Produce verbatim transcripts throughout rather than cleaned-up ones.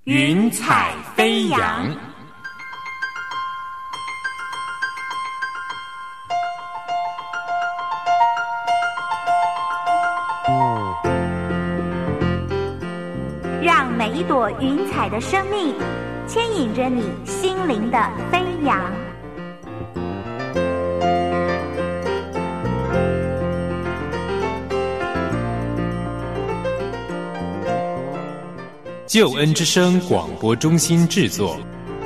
云彩飞扬。 让每一朵云彩的生命牵引着你心灵的飞扬。 救恩之声广播中心制作。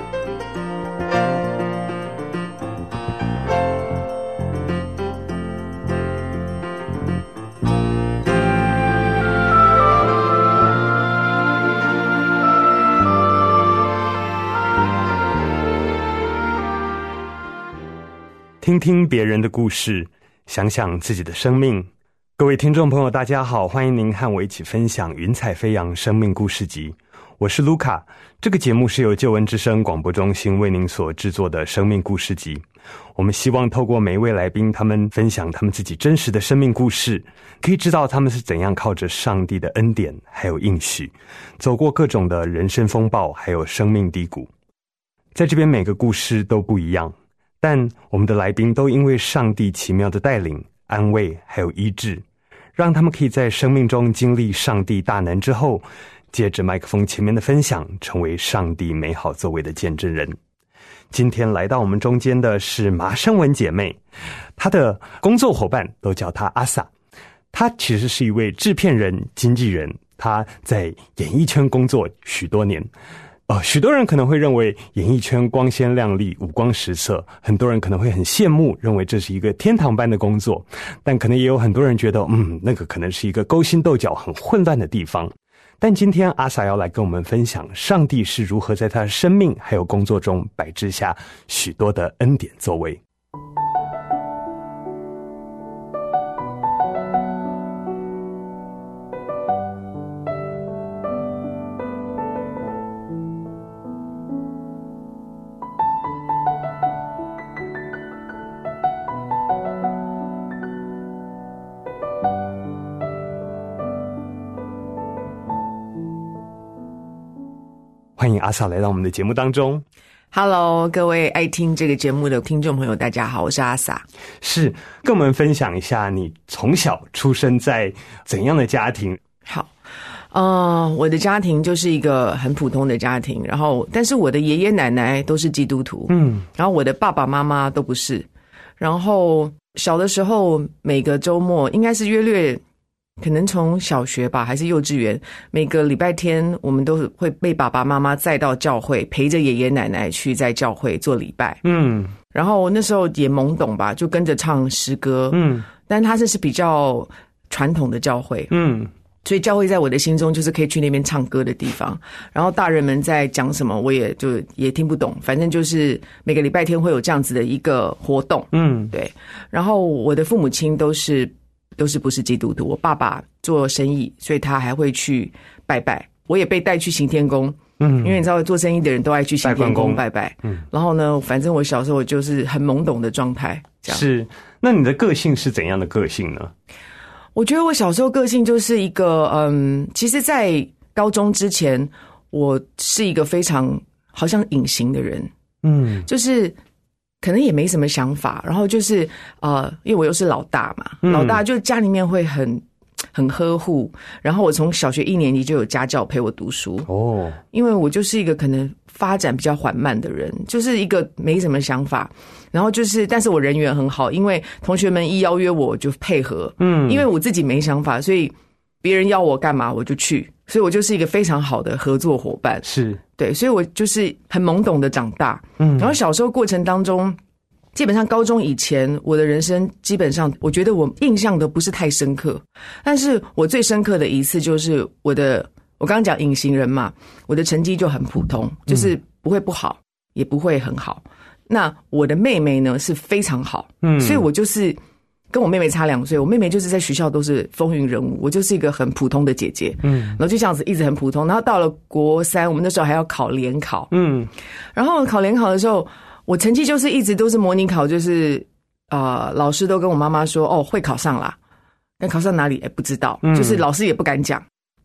听听别人的故事，想想自己的生命。各位听众朋友大家好，欢迎您和我一起分享云彩飞扬生命故事集，我是卢卡。这个节目是由救恩之声广播中心为您所制作的生命故事集。我们希望透过每一位来宾，他们分享他们自己真实的生命故事，可以知道他们是怎样靠着上帝的恩典还有应许，走过各种的人生风暴还有生命低谷。在这边每个故事都不一样，但我们的来宾都因为上帝奇妙的带领、安慰还有医治，让他们可以在生命中经历上帝大能之后，借着麦克风前面的分享，成为上帝美好作为的见证人。今天来到我们中间的是麻生文姐妹，她的工作伙伴都叫她阿萨。她其实是一位制片人、经纪人，她在演艺圈工作许多年。呃，许多人可能会认为演艺圈光鲜亮丽、五光十色，很多人可能会很羡慕，认为这是一个天堂般的工作，但可能也有很多人觉得，嗯，那个可能是一个勾心斗角、很混乱的地方。但今天阿萨要来跟我们分享，上帝是如何在他的生命还有工作中摆置下许多的恩典作为。欢迎阿萨来到我们的节目当中。 Hello， 各位爱听这个节目的听众朋友，大家好，我是阿萨。 是，跟我们分享一下你从小出生在怎样的家庭？ 好，呃，我的家庭就是一个很普通的家庭，然后但是我的爷爷奶奶都是基督徒，嗯，然后我的爸爸妈妈都不是。然后小的时候，每个周末应该是约略。可能从小学吧，还是幼稚园，每个礼拜天我们都会被爸爸妈妈载到教会，陪着爷爷奶奶去在教会做礼拜。嗯，然后那时候也懵懂吧，就跟着唱诗歌。嗯，但它这是比较传统的教会。嗯，所以教会在我的心中就是可以去那边唱歌的地方。然后大人们在讲什么，我也就也听不懂，反正就是每个礼拜天会有这样子的一个活动。嗯，对。然后我的父母亲都是。都是不是基督徒，我爸爸做生意，所以他还会去拜拜。我也被带去行天宫，嗯，因为你知道做生意的人都爱去行天宫拜拜。嗯，然后呢，反正我小时候就是很懵懂的状态。这样是，那你的个性是怎样的个性呢？ 我觉得我小时候个性就是一个，嗯，其实在高中之前，我是一个非常好像隐形的人，嗯，就是。可能也没什么想法，然后就是呃，因为我又是老大嘛，嗯、老大就家里面会很很呵护，然后我从小学一年级就有家教陪我读书哦，因为我就是一个可能发展比较缓慢的人，就是一个没什么想法，然后就是但是我人缘很好，因为同学们一邀约我就配合，嗯，因为我自己没想法，所以别人要我干嘛我就去，所以我就是一个非常好的合作伙伴， 是对，所以我就是很懵懂的长大，嗯，然后小时候过程当中，基本上高中以前，我的人生基本上，我觉得我印象都不是太深刻，但是我最深刻的一次就是我的，我刚刚讲隐形人嘛，我的成绩就很普通，就是不会不好，也不会很好。那我的妹妹呢是非常好，嗯，所以我就是。跟我妹妹差两岁，我妹妹就是在学校都是风云人物，我就是一个很普通的姐姐，嗯，然后就这样子一直很普通，然后到了国三，我们那时候还要考联考，嗯，然后考联考的时候，我成绩就是一直都是模拟考，就是呃，老师都跟我妈妈说，哦，会考上啦，但考上哪里哎不知道，就是老师也不敢讲，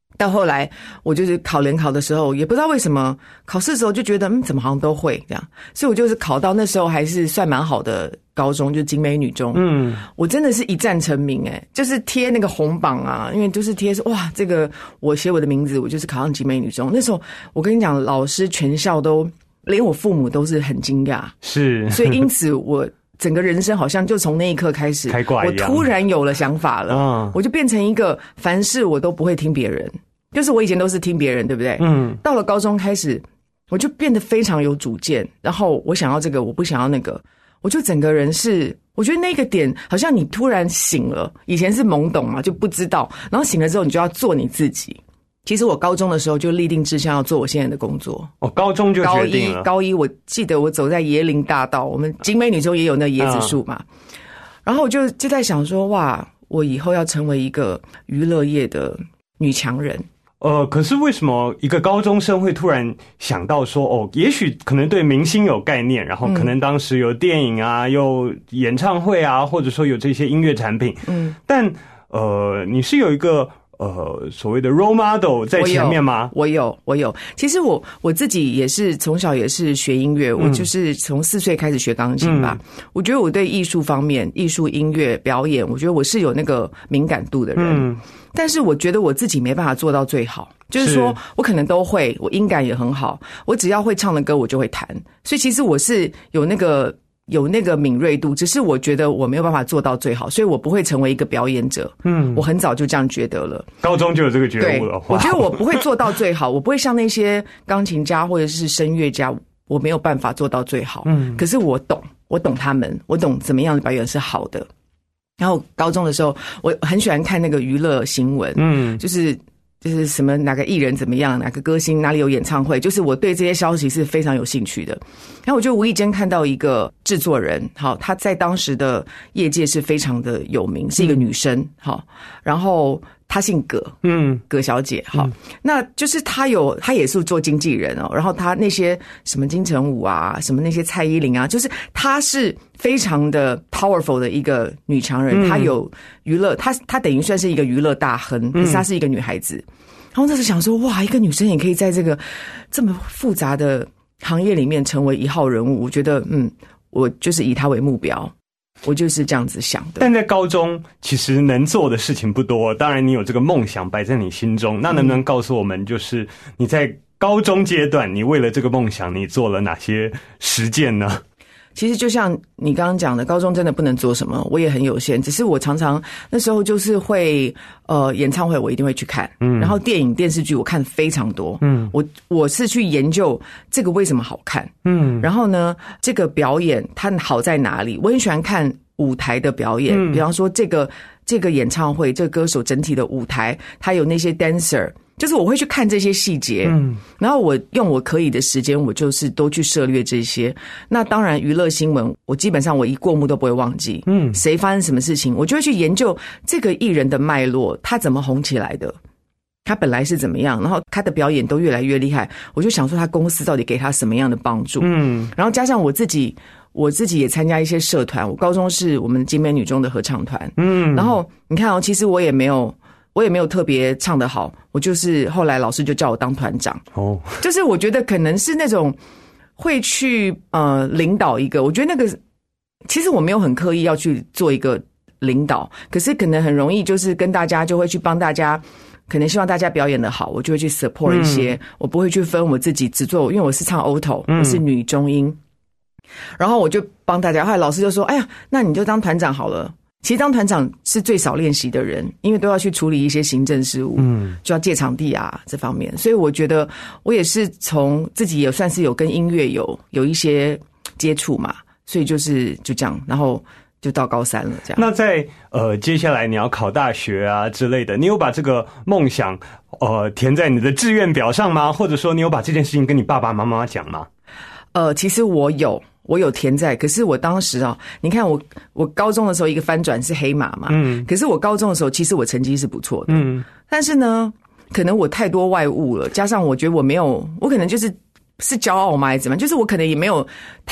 到后来我就是考联考的时候，也不知道为什么考试的时候就觉得嗯怎么好像都会这样，所以我就是考到那时候还是算蛮好的高中，就景美女中。嗯，我真的是一战成名诶、欸、就是贴那个红榜啊，因为就是贴说哇这个我写我的名字，我就是考上景美女中。那时候我跟你讲，老师全校都连我父母都是很惊讶， 是， 所以因此我整个人生好像就从那一刻开始开挂一样， 我突然有了想法了、嗯、我就变成一个凡事我都不会听别人，就是我以前都是听别人对不对？嗯，到了高中开始我就变得非常有主见，然后我想要这个我不想要那个，我就整个人是我觉得那个点好像你突然醒了，以前是懵懂嘛就不知道，然后醒了之后你就要做你自己。其实我高中的时候就立定志向要做我现在的工作。 哦，高中就决定了。 高一，高一我记得我走在椰林大道，我们景美女中也有那椰子树嘛、嗯，然后我就就在想说，哇，我以后要成为一个娱乐业的女强人。 呃，可是为什么一个高中生会突然想到说，哦，也许可能对明星有概念，然后可能当时有电影啊，嗯、有演唱会啊，或者说有这些音乐产品，嗯，但呃，你是有一个。呃，所谓的 role model 在前面吗？ 我有，我有。我有其实我我自己也是从小也是学音乐、嗯，我就是从四岁开始学钢琴吧、嗯。我觉得我对艺术方面、艺术、音乐、表演，我觉得我是有那个敏感度的人。嗯，但是我觉得我自己没办法做到最好，就是说我可能都会，我音感也很好，我只要会唱的歌我就会弹，所以其实我是有那个。有那个敏锐度，只是我觉得我没有办法做到最好，所以我不会成为一个表演者。嗯，我很早就这样觉得了。 高中就有这个觉悟了。 我觉得我不会做到最好，我不会像那些钢琴家或者是声乐家，我没有办法做到最好。嗯，可是我懂，我懂他们，我懂怎么样的表演是好的。然后高中的时候，我很喜欢看那个娱乐新闻，嗯，就是。就是什么哪个艺人怎么样，哪个歌星哪里有演唱会，就是我对这些消息是非常有兴趣的。然后我就无意间看到一个制作人，好，她在当时的业界是非常的有名，是一个女生，好，然后她姓葛，嗯，葛小姐，好、嗯，那就是她有，她也是做经纪人哦，然后她那些什么金城武啊，什么那些蔡依林啊，就是她是非常的 powerful 的一个女强人，她有娱乐，她她等于算是一个娱乐大亨，可是她是一个女孩子。然后那时候想说，哇，一个女生也可以在这个这么复杂的行业里面成为一号人物，我觉得，嗯，我就是以她为目标，我就是这样子想的。 但在高中其实能做的事情不多，当然你有这个梦想摆在你心中，那能不能告诉我们，就是你在高中阶段，你为了这个梦想，你做了哪些实践呢？ 其实就像你刚刚讲的，高中真的不能做什么，我也很有限。只是我常常那时候就是会，呃，演唱会我一定会去看，嗯，然后电影电视剧我看非常多，嗯，我我是去研究这个为什么好看，嗯，然后呢，这个表演它好在哪里？我很喜欢看舞台的表演，嗯，比方说这个这个演唱会，这个歌手整体的舞台，它有那些 dancer。就是我会去看这些细节，嗯，然后我用我可以的时间，我就是都去涉猎这些。那当然，娱乐新闻，我基本上我一过目都不会忘记，嗯，谁发生什么事情，我就会去研究这个艺人的脉络，他怎么红起来的，他本来是怎么样，然后他的表演都越来越厉害，我就想说他公司到底给他什么样的帮助，嗯，然后加上我自己，我自己也参加一些社团，我高中是我们景美女中的合唱团，嗯，然后你看哦，其实我也没有。我也没有特别唱得好，我就是后来老师就叫我当团长。哦，就是我觉得可能是那种会去呃领导一个，我觉得那个其实我没有很刻意要去做一个领导，可是可能很容易就是跟大家就会去帮大家，可能希望大家表演得好，我就会去 support 一些，嗯、我不会去分我自己只做，因为我是唱 alto，、嗯、我是女中音，然后我就帮大家。后来老师就说：“哎呀，那你就当团长好了。”其实当团长是最少练习的人，因为都要去处理一些行政事务，嗯，就要借场地啊这方面，所以我觉得我也是从自己也算是有跟音乐有有一些接触嘛，所以就是就这样，然后就到高三了这样。 那在呃接下来你要考大学啊之类的，你有把这个梦想呃填在你的志愿表上吗？或者说你有把这件事情跟你爸爸妈妈讲吗？ 呃，其实我有。我有填在，可是我当时啊，你看我我高中的时候一个翻转是黑马嘛，嗯，可是我高中的时候其实我成绩是不错的，嗯，但是呢，可能我太多外物了，加上我觉得我没有，我可能就是是骄傲吗还是怎么样，就是我可能也没有太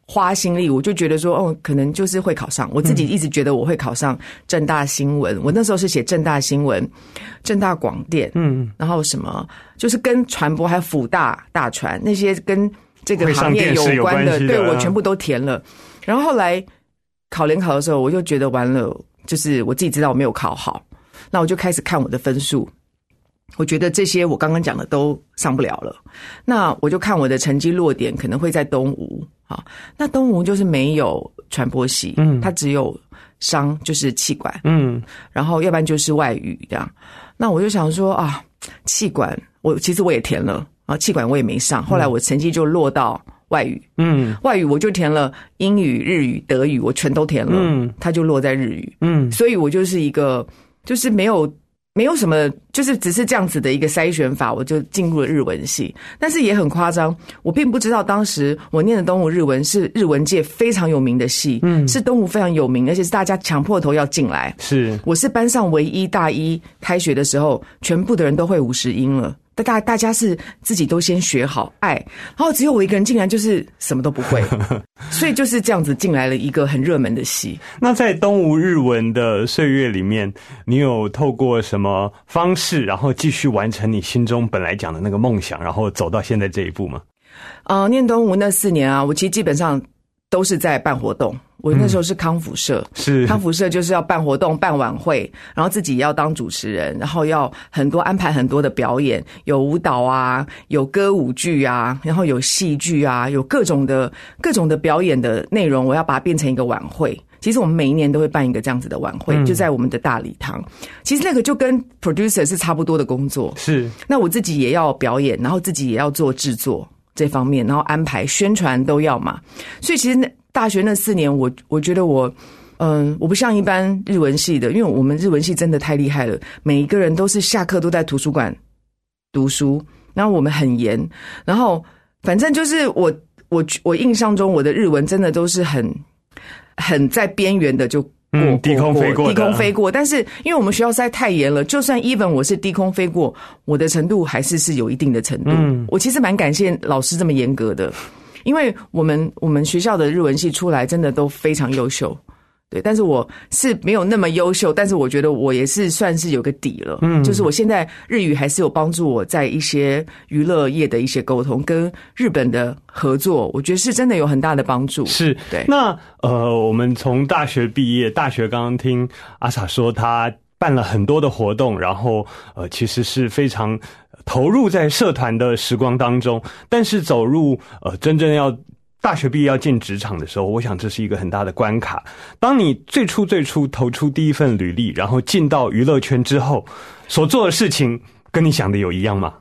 花心力，我就觉得说，哦，可能就是会考上。我自己一直觉得我会考上政大新闻，嗯、我那时候是写政大新闻、政大广电，嗯，然后什么就是跟传播还有辅大大传那些跟这个行业有关的， 的对我全部都填了。然后后来考联考的时候，我就觉得完了，就是我自己知道我没有考好，那我就开始看我的分数。我觉得这些我刚刚讲的都上不了了，那我就看我的成绩落点可能会在东吴啊，那东吴就是没有传播系，嗯，它只有商，就是企管，嗯，然后要不然就是外语这样。那我就想说啊，企管我其实我也填了啊，企管我也没上，后来我成绩就落到外语，嗯，外语我就填了英语、日语、德语，我全都填了，嗯，它就落在日语，嗯，所以我就是一个就是没有。没有什么，就是只是这样子的一个筛选法，我就进入了日文系。但是也很夸张，我并不知道当时我念的东吴日文是日文界非常有名的系，嗯，是东吴非常有名，而且是大家抢破头要进来。 是， 我是班上唯一大一开学的时候，全部的人都会五十音了。大大家是自己都先学好爱，然后只有我一个人竟然就是什么都不会，所以就是这样子进来了一个很热门的系。 那在东吴日文的岁月里面，你有透过什么方式，然后继续完成你心中本来讲的那个梦想，然后走到现在这一步吗？ 呃，念东吴那四年啊，我其实基本上都是在办活动。我那时候是康复社， 嗯、是康复社就是要办活动、办晚会，然后自己要当主持人，然后要很多安排很多的表演，有舞蹈啊，有歌舞剧啊，然后有戏剧啊，有各种的各种的表演的内容，我要把它变成一个晚会。其实我们每一年都会办一个这样子的晚会，嗯、就在我们的大礼堂。其实那个就跟 producer 是差不多的工作， 是。那我自己也要表演，然后自己也要做制作这方面，然后安排宣传都要嘛。所以其实那大学那四年，我我觉得我，嗯，我不像一般日文系的，因为我们日文系真的太厉害了，每一个人都是下课都在图书馆读书，然后我们很严，然后反正就是我我我印象中我的日文真的都是很很在边缘的就过。 嗯，低空飞过， 低空飞过。但是因为我们学校实在太严了，就算 even 我是低空飞过，我的程度还是是有一定的程度。嗯，我其实蛮感谢老师这么严格的。因为我们我们学校的日文系出来真的都非常优秀，对，但是我是没有那么优秀，但是我觉得我也是算是有个底了，嗯，就是我现在日语还是有帮助我在一些娱乐业的一些沟通跟日本的合作，我觉得是真的有很大的帮助。 是， 对。 那呃，我们从大学毕业，大学刚刚听阿莎说他办了很多的活动，然后呃，其实是非常投入在社团的时光当中，但是走入呃真正要大学毕业要进职场的时候，我想这是一个很大的关卡。当你最初最初投出第一份履历，然后进到娱乐圈之后，所做的事情跟你想的有一样吗？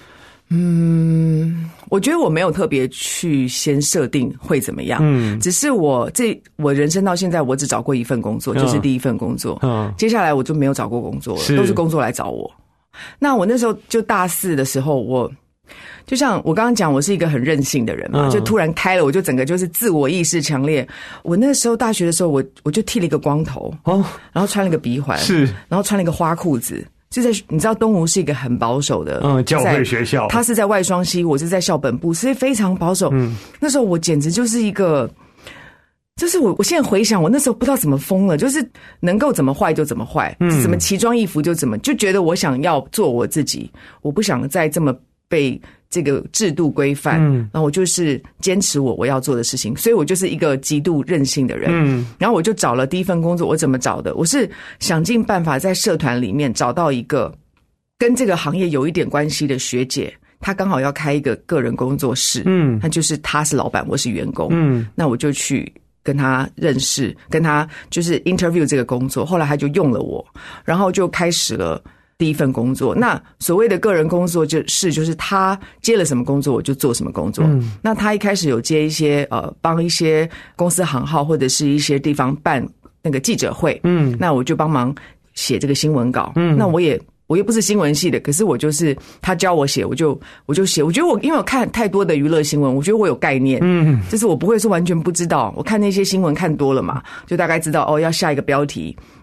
嗯，我觉得我没有特别去先设定会怎么样，嗯，只是我这我人生到现在我只找过一份工作，嗯、就是第一份工作，嗯，接下来我就没有找过工作了，都是工作来找我。那我那时候就大四的时候，我就像我刚刚讲，我是一个很任性的人嘛，嗯、就突然开了，我就整个就是自我意识强烈。我那时候大学的时候，我我就剃了一个光头，哦，然后穿了一个鼻环， 是， 然后穿了一个花裤子。就在你知道东吴是一个很保守的， 嗯，教会学校， 他是在外双溪，我是在校本部，所以非常保守。嗯，那时候我简直就是一个。就是我，我现在回想，我那时候不知道怎么疯了，就是能够怎么坏就怎么坏，嗯，怎么奇装异服就怎么，就觉得我想要做我自己，我不想再这么被这个制度规范，嗯，然后我就是坚持我我要做的事情，所以我就是一个极度任性的人，嗯，然后我就找了第一份工作，我怎么找的？我是想尽办法在社团里面找到一个跟这个行业有一点关系的学姐。他刚好要开一个个人工作室，嗯，那就是他是老板，我是员工，嗯，那我就去跟他认识，跟他就是 interview 这个工作，后来他就用了我，然后就开始了第一份工作。那所谓的个人工作就是就是他接了什么工作我就做什么工作。嗯、那他一开始有接一些呃帮一些公司行号或者是一些地方办那个记者会，嗯，那我就帮忙写这个新闻稿。嗯，那我也。我又不是新闻系的，可是我就是他教我写，我就我就写。我觉得我因为我看太多的娱乐新闻，我觉得我有概念，嗯，就是我不会说完全不知道。我看那些新闻看多了嘛，就大概知道哦，要下一个标题，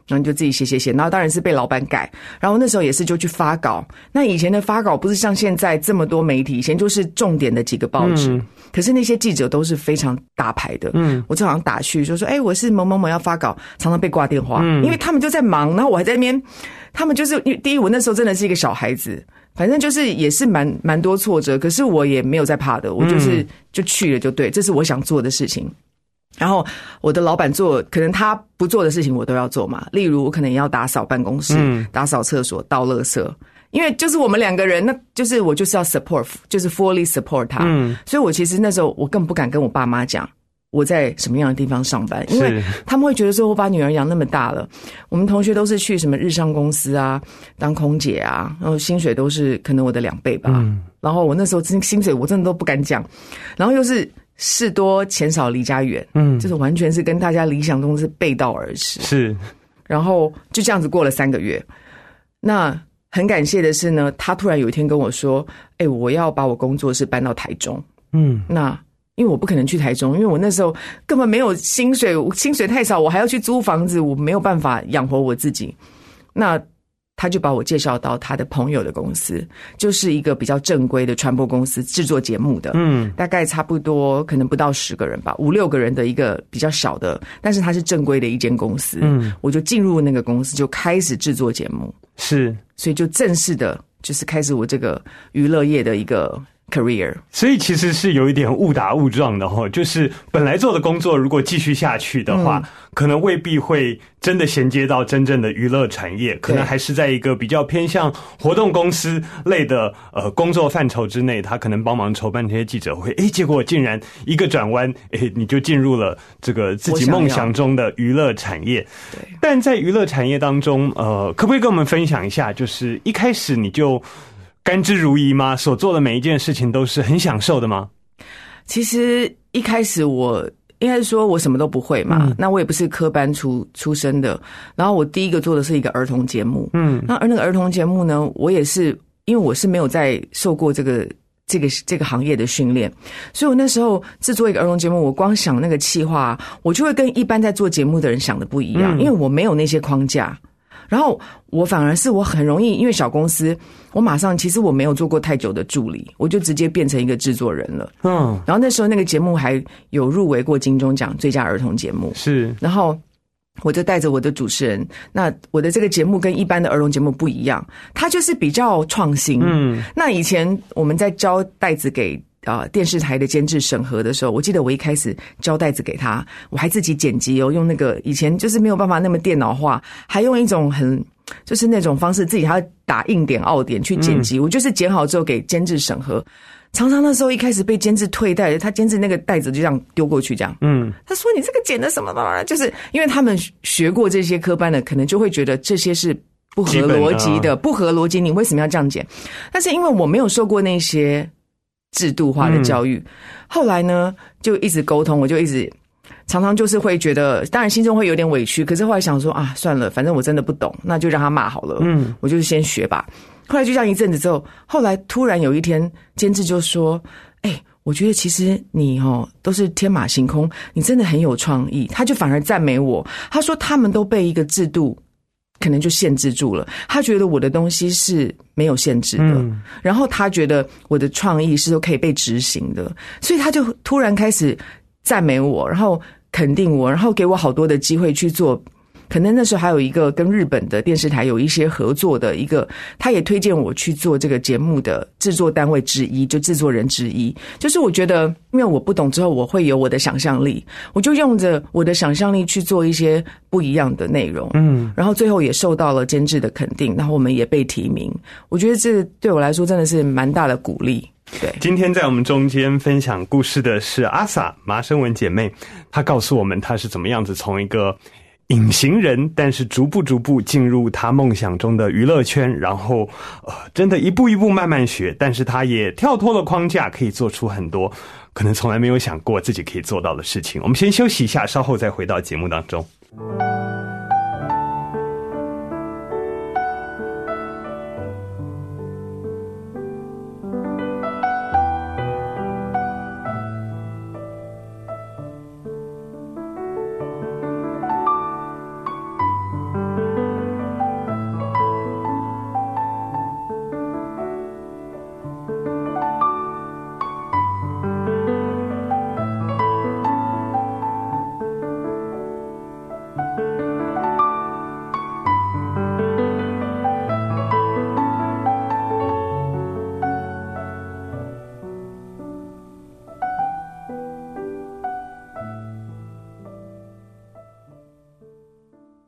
然后你就自己写写写，然后当然是被老板改，然后那时候也是就去发稿。那以前的发稿不是像现在这么多媒体，以前就是重点的几个报纸，嗯、可是那些记者都是非常大牌的。嗯，我正常打去就说，哎、欸，我是某某某要发稿，常常被挂电话，嗯、因为他们就在忙，然后我还在那边，他们就是第一，我那时候真的是一个小孩子。反正就是也是蛮蛮多挫折，可是我也没有在怕的，我就是就去了就对，这是我想做的事情。然后我的老板做，可能他不做的事情我都要做嘛，例如我可能也要打扫办公室、嗯、打扫厕所、倒垃圾，因为就是我们两个人，那就是我就是要 support， 就是 fully support 他。嗯，所以我其实那时候我更不敢跟我爸妈讲我在什么样的地方上班，因为他们会觉得说我把女儿养那么大了，我们同学都是去什么日商公司啊当空姐啊，然后薪水都是可能我的两倍吧、嗯、然后我那时候真薪水我真的都不敢讲，然后又是事多钱少离家远，嗯，就是完全是跟大家理想中是背道而驰， 是， 然后就这样子过了三个月。那很感谢的是呢，他突然有一天跟我说，哎、欸，我要把我工作室搬到台中，嗯，那因为我不可能去台中，因为我那时候根本没有薪水，薪水太少，我还要去租房子，我没有办法养活我自己。那他就把我介绍到他的朋友的公司，就是一个比较正规的传播公司，制作节目的，嗯，大概差不多可能不到十个人吧，五六个人的一个比较小的，但是它是正规的一间公司，嗯，我就进入那个公司，就开始制作节目， 是， 所以就正式的，就是开始我这个娱乐业的一个career。 所以其实是有一点误打误撞的齁，就是本来做的工作如果继续下去的话、嗯、可能未必会真的衔接到真正的娱乐产业，可能还是在一个比较偏向活动公司类的呃工作范畴之内，他可能帮忙筹办这些记者会，诶，结果竟然一个转弯，诶，你就进入了这个自己梦想中的娱乐产业。 对， 但在娱乐产业当中，呃，可不可以跟我们分享一下，就是一开始你就甘之如饴吗？所做的每一件事情都是很享受的吗？ 其实一开始我应该是说我什么都不会嘛、嗯、那我也不是科班出出身的，然后我第一个做的是一个儿童节目，嗯，那而那个儿童节目呢，我也是因为我是没有在受过这个这个这个行业的训练，所以我那时候制作一个儿童节目，我光想那个企划，我就会跟一般在做节目的人想的不一样、嗯、因为我没有那些框架，然后我反而是我很容易，因为小公司我马上其实我没有做过太久的助理，我就直接变成一个制作人了，嗯，然后那时候那个节目还有入围过金钟奖最佳儿童节目， 是， 然后我就带着我的主持人，那我的这个节目跟一般的儿童节目不一样，它就是比较创新，嗯，那以前我们在交带子给呃，电视台的监制审核的时候，我记得我一开始交带子给他，我还自己剪辑哦，用那个以前就是没有办法那么电脑化，还用一种很就是那种方式，自己还要打硬点、凹点去剪辑、嗯。我就是剪好之后给监制审核，常常那时候一开始被监制退带，他监制那个带子就这样丢过去，这样，嗯，他说你这个剪的什么嘛，就是因为他们学过这些科班的，可能就会觉得这些是不合逻辑的，不合逻辑，你为什么要这样剪？但是因为我没有受过那些制度化的教育、嗯、后来呢就一直沟通，我就一直常常就是会觉得当然心中会有点委屈，可是后来想说啊算了，反正我真的不懂，那就让他骂好了，嗯，我就先学吧。后来就这样一阵子之后，后来突然有一天监制就说，哎，我觉得其实你哦都是天马行空，你真的很有创意，他就反而赞美我，他说他们都被一个制度可能就限制住了，他觉得我的东西是没有限制的、嗯、然后他觉得我的创意是都可以被执行的，所以他就突然开始赞美我，然后肯定我，然后给我好多的机会去做，可能那时候还有一个跟日本的电视台有一些合作的一个，他也推荐我去做这个节目的制作单位之一，就制作人之一。就是我觉得因为我不懂之后，我会有我的想象力，我就用着我的想象力去做一些不一样的内容，嗯，然后最后也受到了监制的肯定，然后我们也被提名，我觉得这对我来说真的是蛮大的鼓励。对， 今天在我们中间分享故事的是阿 sa 麻生文姐妹，她告诉我们她是怎么样子从一个隐形人，但是逐步逐步进入她梦想中的娱乐圈，然后呃，真的一步一步慢慢学，但是她也跳脱了框架，可以做出很多可能从来没有想过自己可以做到的事情。我们先休息一下，稍后再回到节目当中。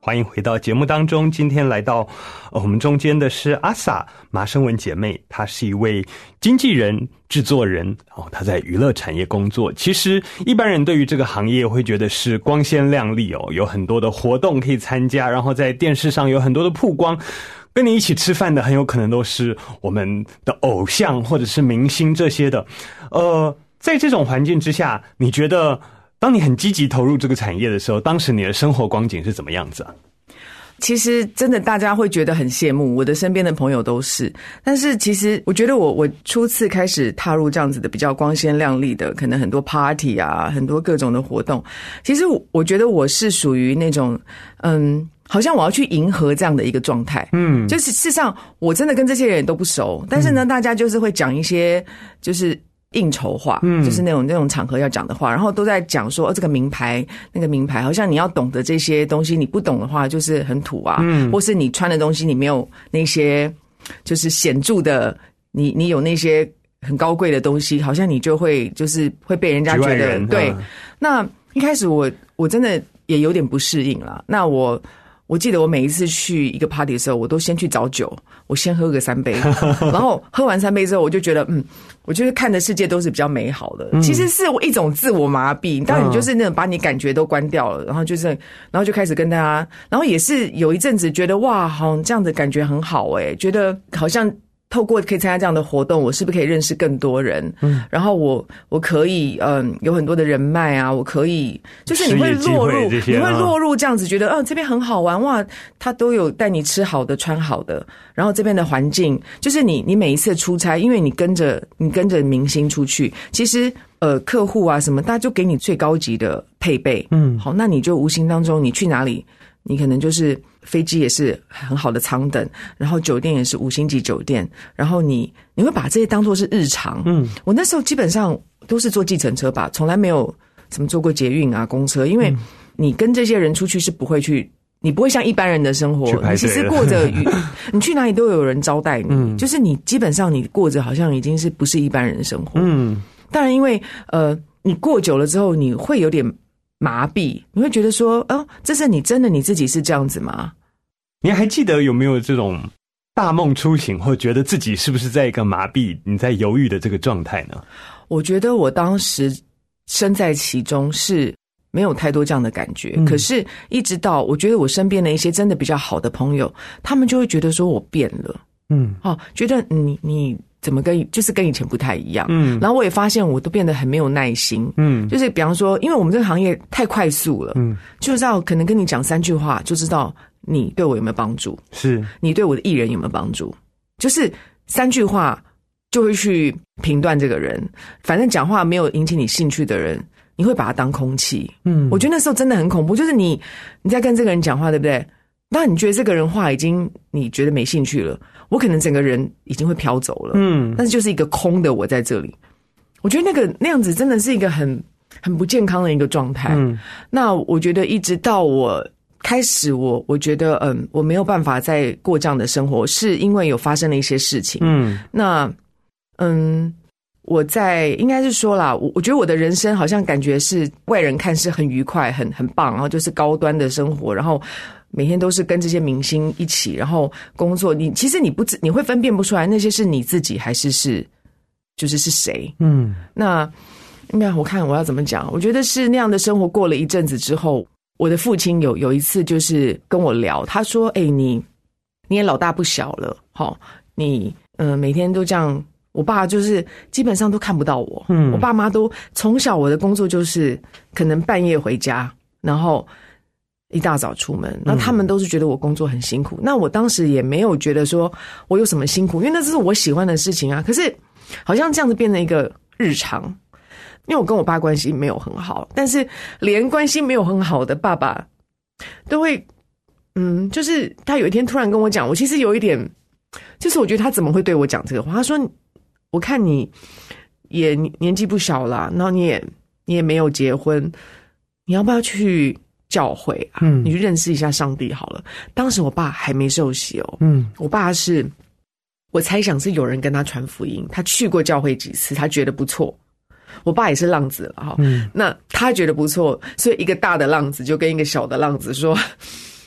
欢迎回到节目当中。今天来到、呃、我们中间的是阿 sa 麻生文姐妹，她是一位经纪人、制作人哦，她在娱乐产业工作。其实一般人对于这个行业会觉得是光鲜亮丽哦，有很多的活动可以参加，然后在电视上有很多的曝光。跟你一起吃饭的很有可能都是我们的偶像或者是明星这些的。呃，在这种环境之下，你觉得当你很积极投入这个产业的时候，当时你的生活光景是怎么样子啊？ 其实真的大家会觉得很羡慕，我的身边的朋友都是。但是其实我觉得我我初次开始踏入这样子的比较光鲜亮丽的，可能很多 party 啊，很多各种的活动。其实我觉得我是属于那种嗯，好像我要去迎合这样的一个状态。嗯，就是事实上我真的跟这些人都不熟，但是呢，大家就是会讲一些就是应酬话，嗯，就是那种那种场合要讲的话，然后都在讲说、哦、这个名牌那个名牌，好像你要懂得这些东西，你不懂的话就是很土啊，嗯，或是你穿的东西你没有那些就是显著的，你你有那些很高贵的东西，好像你就会就是会被人家觉得对、嗯。那一开始我我真的也有点不适应啦。那我我记得我每一次去一个 party 的时候，我都先去找酒，我先喝个三杯，然后喝完三杯之后，我就觉得，嗯，我觉得看的世界都是比较美好的。嗯、其实是一种自我麻痹，当然你就是那种把你感觉都关掉了，然后就是，然后就开始跟大家，然后也是有一阵子觉得哇，好这样的感觉很好诶、欸，觉得好像。透过可以参加这样的活动，我是不是可以认识更多人？嗯，然后我我可以嗯有很多的人脉啊，我可以就是你会落入你会落入这样子，觉得哦、啊、这边很好玩哇，他都有带你吃好的穿好的，然后这边的环境就是你你每一次出差，因为你跟着你跟着明星出去，其实呃客户啊什么，大家就给你最高级的配备，嗯，好，那你就无形当中你去哪里？你可能就是飞机也是很好的舱等，然后酒店也是五星级酒店，然后你你会把这些当作是日常。嗯，我那时候基本上都是坐计程车吧，从来没有什么坐过捷运啊、公车，因为你跟这些人出去是不会去，你不会像一般人的生活，你其实过着你去哪里都有人招待你，嗯、就是你基本上你过着好像已经是不是一般人的生活。嗯，当然因为呃你过久了之后，你会有点。麻痹，你会觉得说，哦，这是你真的你自己是这样子吗？ 你还记得有没有这种大梦初醒，或觉得自己是不是在一个麻痹、你在犹豫的这个状态呢？ 我觉得我当时身在其中是没有太多这样的感觉，嗯、可是一直到我觉得我身边的一些真的比较好的朋友，他们就会觉得说我变了，嗯，哦，觉得你你。怎么跟就是跟以前不太一样，嗯，然后我也发现我都变得很没有耐心，嗯，就是比方说，因为我们这个行业太快速了，嗯，就知道可能跟你讲三句话就知道你对我有没有帮助， 是你对我的艺人有没有帮助，就是三句话就会去评断这个人，反正讲话没有引起你兴趣的人，你会把他当空气，嗯，我觉得那时候真的很恐怖，就是你你在跟这个人讲话，对不对？那你觉得这个人话已经你觉得没兴趣了，我可能整个人已经会飘走了，嗯，但是就是一个空的我在这里，我觉得那个那样子真的是一个很很不健康的一个状态。嗯，那我觉得一直到我开始我我觉得嗯我没有办法再过这样的生活，是因为有发生了一些事情。嗯，那嗯我在应该是说啦，我我觉得我的人生好像感觉是外人看是很愉快很很棒，然后就是高端的生活，然后每天都是跟这些明星一起，然后工作。你其实你不知你会分辨不出来那些是你自己还是是就是是谁。嗯，那应该我看我要怎么讲？我觉得是那样的生活过了一阵子之后，我的父亲有有一次就是跟我聊，他说：“哎、欸，你你也老大不小了，齁，你嗯、呃、每天都这样。”我爸就是基本上都看不到我，嗯，我爸妈都从小我的工作就是可能半夜回家，然后一大早出门，那他们都是觉得我工作很辛苦，嗯、那我当时也没有觉得说我有什么辛苦，因为那是我喜欢的事情啊。可是好像这样子变成一个日常，因为我跟我爸关系没有很好，但是连关系没有很好的爸爸都会，嗯，就是他有一天突然跟我讲，我其实有一点，就是我觉得他怎么会对我讲这个话？他说。我看你也年纪不小啦，然后你也你也没有结婚，你要不要去教会啊？嗯，你去认识一下上帝好了。当时我爸还没受洗哦，嗯，我爸是，我猜想是有人跟他传福音，他去过教会几次，他觉得不错。我爸也是浪子了哈，嗯，那他觉得不错，所以一个大的浪子就跟一个小的浪子说。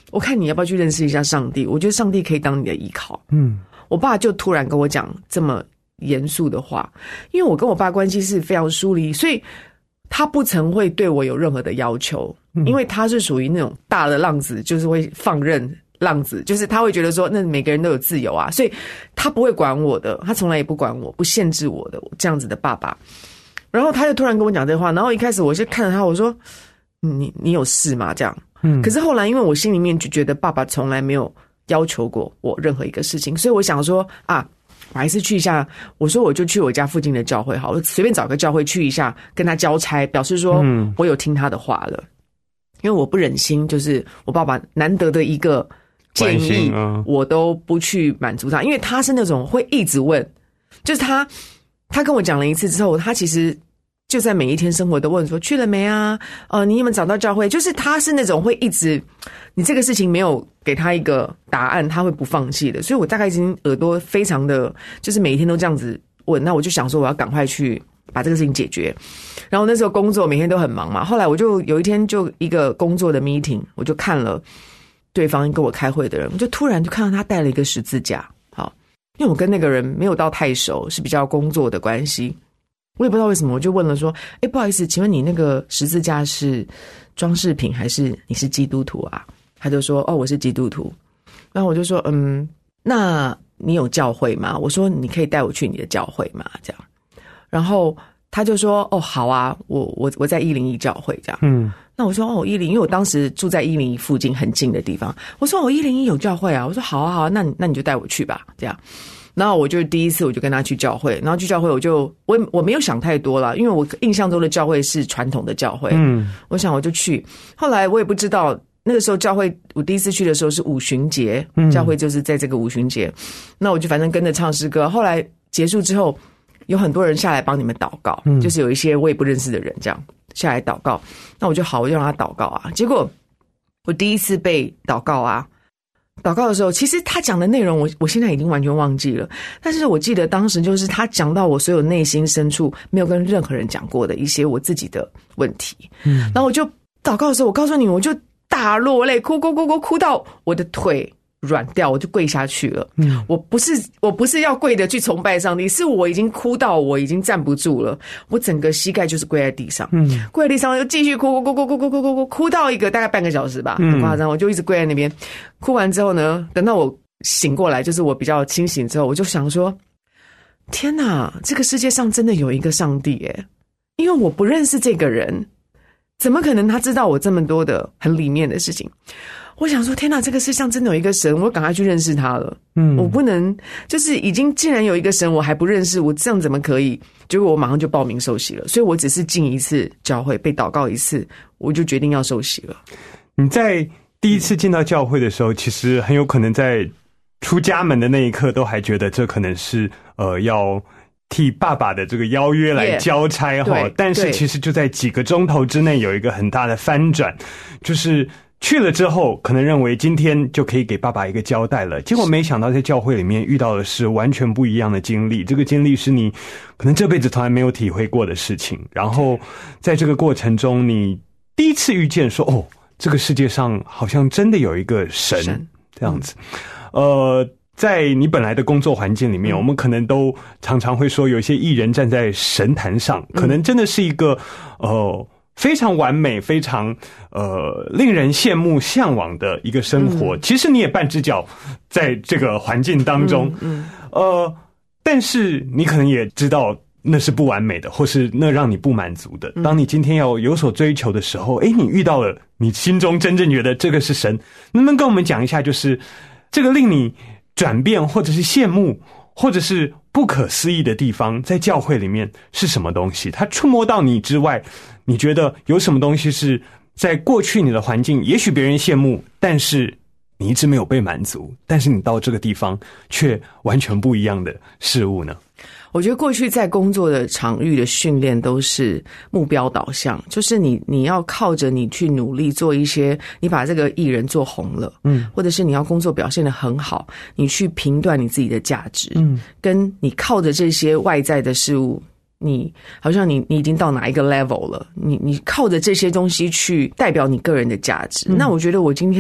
我看你要不要去认识一下上帝，我觉得上帝可以当你的依靠。嗯，我爸就突然跟我讲这么严肃的话，因为我跟我爸关系是非常疏离，所以他不曾会对我有任何的要求，因为他是属于那种大的浪子，就是会放任浪子，就是他会觉得说那每个人都有自由啊，所以他不会管我的，他从来也不管我，不限制我的，这样子的爸爸。然后他就突然跟我讲这话，然后一开始我就看着他，我说你你有事吗？这样。嗯，可是后来因为我心里面就觉得爸爸从来没有要求过我任何一个事情，所以我想说啊，我还是去一下，我说我就去我家附近的教会好，我随便找个教会去一下，跟他交差，表示说我有听他的话了。因为我不忍心，就是我爸爸难得的一个建议，我都不去满足他，因为他是那种会一直问，就是他他跟我讲了一次之后，他其实就在每一天生活都问说去了没啊？呃，你有没有找到教会？就是他是那种会一直，你这个事情没有给他一个答案，他会不放弃的。所以我大概已经耳朵非常的，就是每一天都这样子问。那我就想说，我要赶快去把这个事情解决。然后那时候工作每天都很忙嘛，后来我就有一天就一个工作的 meeting， 我就看了对方跟我开会的人，我就突然就看到他带了一个十字架。好，因为我跟那个人没有到太熟，是比较工作的关系。我也不知道为什么，我就问了说，诶，不好意思，请问你那个十字架是装饰品还是你是基督徒啊？他就说，哦，我是基督徒。然后我就说，嗯，那你有教会吗？我说你可以带我去你的教会吗？这样。然后他就说，哦，好啊，我我我在一零一教会这样。嗯，那我说，哦，一零一，因为我当时住在一零一附近很近的地方。我说，我一零一有教会啊。我说，好啊好啊，那你那你就带我去吧，这样。然后我就第一次我就跟他去教会，然后去教会我就我我没有想太多了，因为我印象中的教会是传统的教会，嗯，我想我就去。后来我也不知道那个时候教会，我第一次去的时候是五旬节，教会就是在这个五旬节，那我就反正跟着唱诗歌。后来结束之后，有很多人下来帮你们祷告，嗯，就是有一些我也不认识的人这样下来祷告，那我就好，我就让他祷告啊。结果我第一次被祷告啊。祷告的时候，其实他讲的内容我我现在已经完全忘记了，但是我记得当时就是他讲到我所有内心深处没有跟任何人讲过的一些我自己的问题，嗯，然后我就祷告的时候，我告诉你，我就大落泪，哭哭哭哭哭到我的腿软掉，我就跪下去了。嗯，我不是我不是要跪着去崇拜上帝，是我已经哭到我已经站不住了，我整个膝盖就是跪在地上，嗯，跪在地上又继续哭哭哭哭哭哭哭哭哭到一个大概半个小时吧，很夸张，我就一直跪在那边。哭完之后呢，等到我醒过来，就是我比较清醒之后，我就想说，天哪，这个世界上真的有一个上帝耶！因为我不认识这个人，怎么可能他知道我这么多的很里面的事情？我想说，天哪，这个世界上真的有一个神，我赶快去认识他了。嗯，我不能，就是已经既然有一个神，我还不认识，我这样怎么可以？结果我马上就报名受洗了，所以我只是进一次教会，被祷告一次，我就决定要受洗了。 你在第一次进到教会的时候，其实很有可能在出家门的那一刻，都还觉得这可能是呃要替爸爸的这个邀约来交差哈。Yeah, 但是其实就在几个钟头之内有一个很大的翻转，就是去了之后，可能认为今天就可以给爸爸一个交代了，结果没想到在教会里面遇到的是完全不一样的经历，这个经历是你可能这辈子从来没有体会过的事情。然后在这个过程中，你第一次遇见说，哦，这个世界上好像真的有一个神，神这样子。呃，在你本来的工作环境里面，嗯，我们可能都常常会说，有一些艺人站在神坛上，可能真的是一个呃非常完美、非常呃令人羡慕、向往的一个生活。嗯，其实你也半只脚在这个环境当中，嗯，嗯呃，但是你可能也知道那是不完美的，或是那让你不满足的。当你今天要有所追求的时候，诶，你遇到了你心中真正觉得这个是神，能不能跟我们讲一下，就是这个令你转变，或者是羡慕，或者是不可思议的地方，在教会里面是什么东西？它触摸到你之外，你觉得有什么东西是在过去你的环境，也许别人羡慕，但是你一直没有被满足，但是你到这个地方却完全不一样的事物呢？ 我觉得过去在工作的场域的训练都是目标导向，就是你你要靠着你去努力做一些，你把这个艺人做红了，嗯，或者是你要工作表现得很好，你去评断你自己的价值，嗯，跟你靠着这些外在的事物，你好像你你已经到哪一个 level 了，你你靠着这些东西去代表你个人的价值。嗯，那我觉得我今天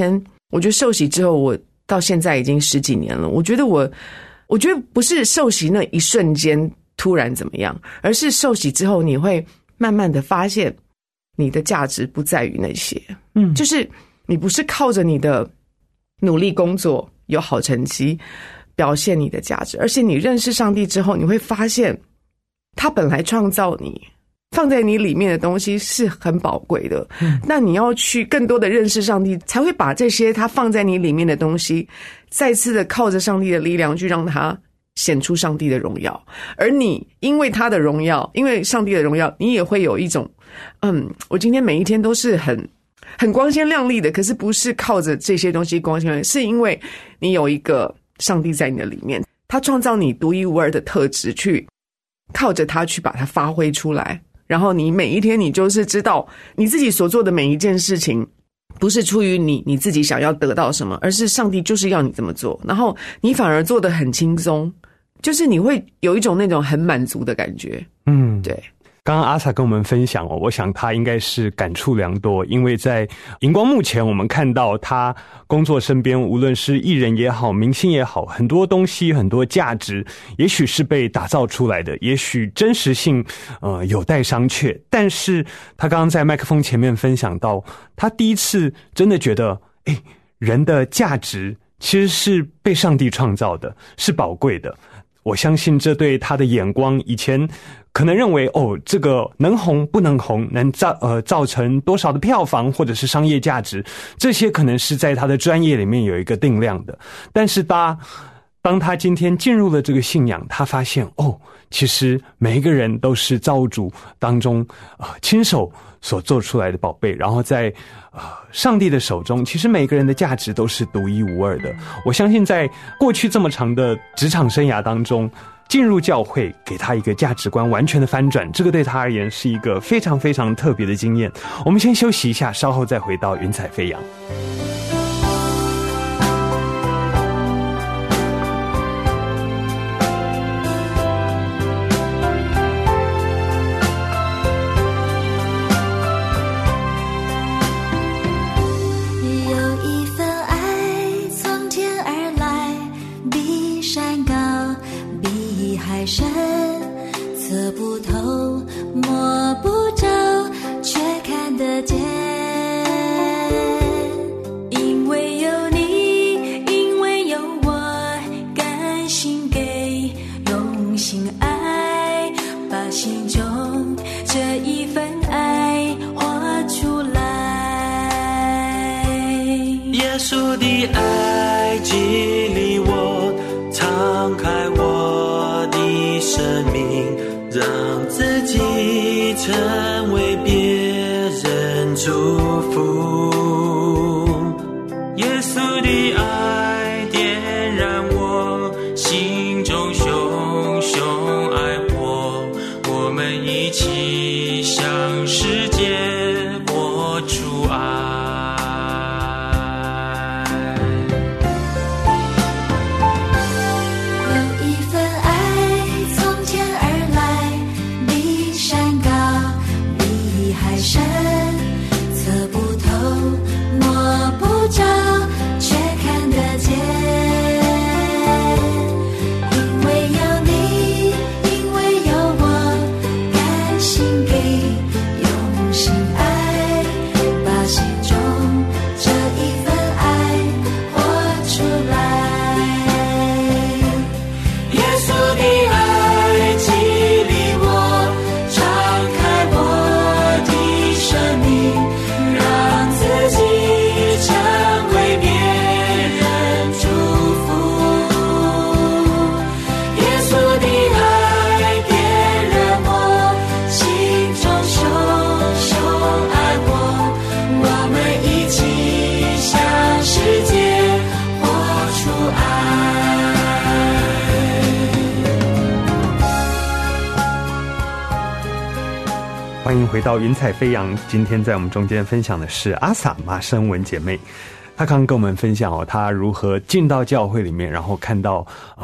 我觉得受洗之后，我到现在已经十几年了。我觉得我，我觉得不是受洗那一瞬间突然怎么样，而是受洗之后，你会慢慢的发现，你的价值不在于那些，嗯，就是你不是靠着你的努力工作有好成绩表现你的价值，而且你认识上帝之后，你会发现，他本来创造你。放在你里面的东西是很宝贵的，嗯，那你要去更多的认识上帝，才会把这些他放在你里面的东西，再次的靠着上帝的力量去让他显出上帝的荣耀。而你因为他的荣耀，因为上帝的荣耀，你也会有一种，嗯，我今天每一天都是很很光鲜亮丽的，可是不是靠着这些东西光鲜亮丽，是因为你有一个上帝在你的里面，他创造你独一无二的特质，去靠着他去把它发挥出来。然后你每一天你就是知道你自己所做的每一件事情不是出于你你自己想要得到什么，而是上帝就是要你这么做，然后你反而做得很轻松，就是你会有一种那种很满足的感觉。嗯，对。 刚刚阿 sa 跟我们分享哦，我想他应该是感触良多，因为在荧光幕前我们看到他工作身边无论是艺人也好，明星也好，很多东西很多价值也许是被打造出来的，也许真实性呃有待商榷，但是他刚刚在麦克风前面分享到，他第一次真的觉得诶，人的价值其实是被上帝创造的，是宝贵的。我相信这对他的眼光，以前可能认为哦，这个能红不能红，能造呃造成多少的票房或者是商业价值，这些可能是在他的专业里面有一个定量的。但是他当他今天进入了这个信仰，他发现哦，其实每一个人都是造物主当中呃亲手所做出来的宝贝，然后在呃上帝的手中，其实每个人的价值都是独一无二的。我相信在过去这么长的职场生涯当中，进入教会给他一个价值观完全的翻转，这个对他而言是一个非常非常特别的经验。我们先休息一下，稍后再回到云彩飞扬。 测不透，摸不着，却看得见。因为有你，因为有我，甘心给，用心爱，把心中这一份爱活出来。 耶稣的爱激励我，敞开我的生命，让自己成为别人祝福。耶稣的爱点燃我心中熊熊爱火，我们一起向世界活出爱。 欢迎回到云彩飞扬，今天在我们中间分享的是阿 sa 马生文姐妹。她刚刚跟我们分享哦，她如何进到教会里面，然后看到啊、呃、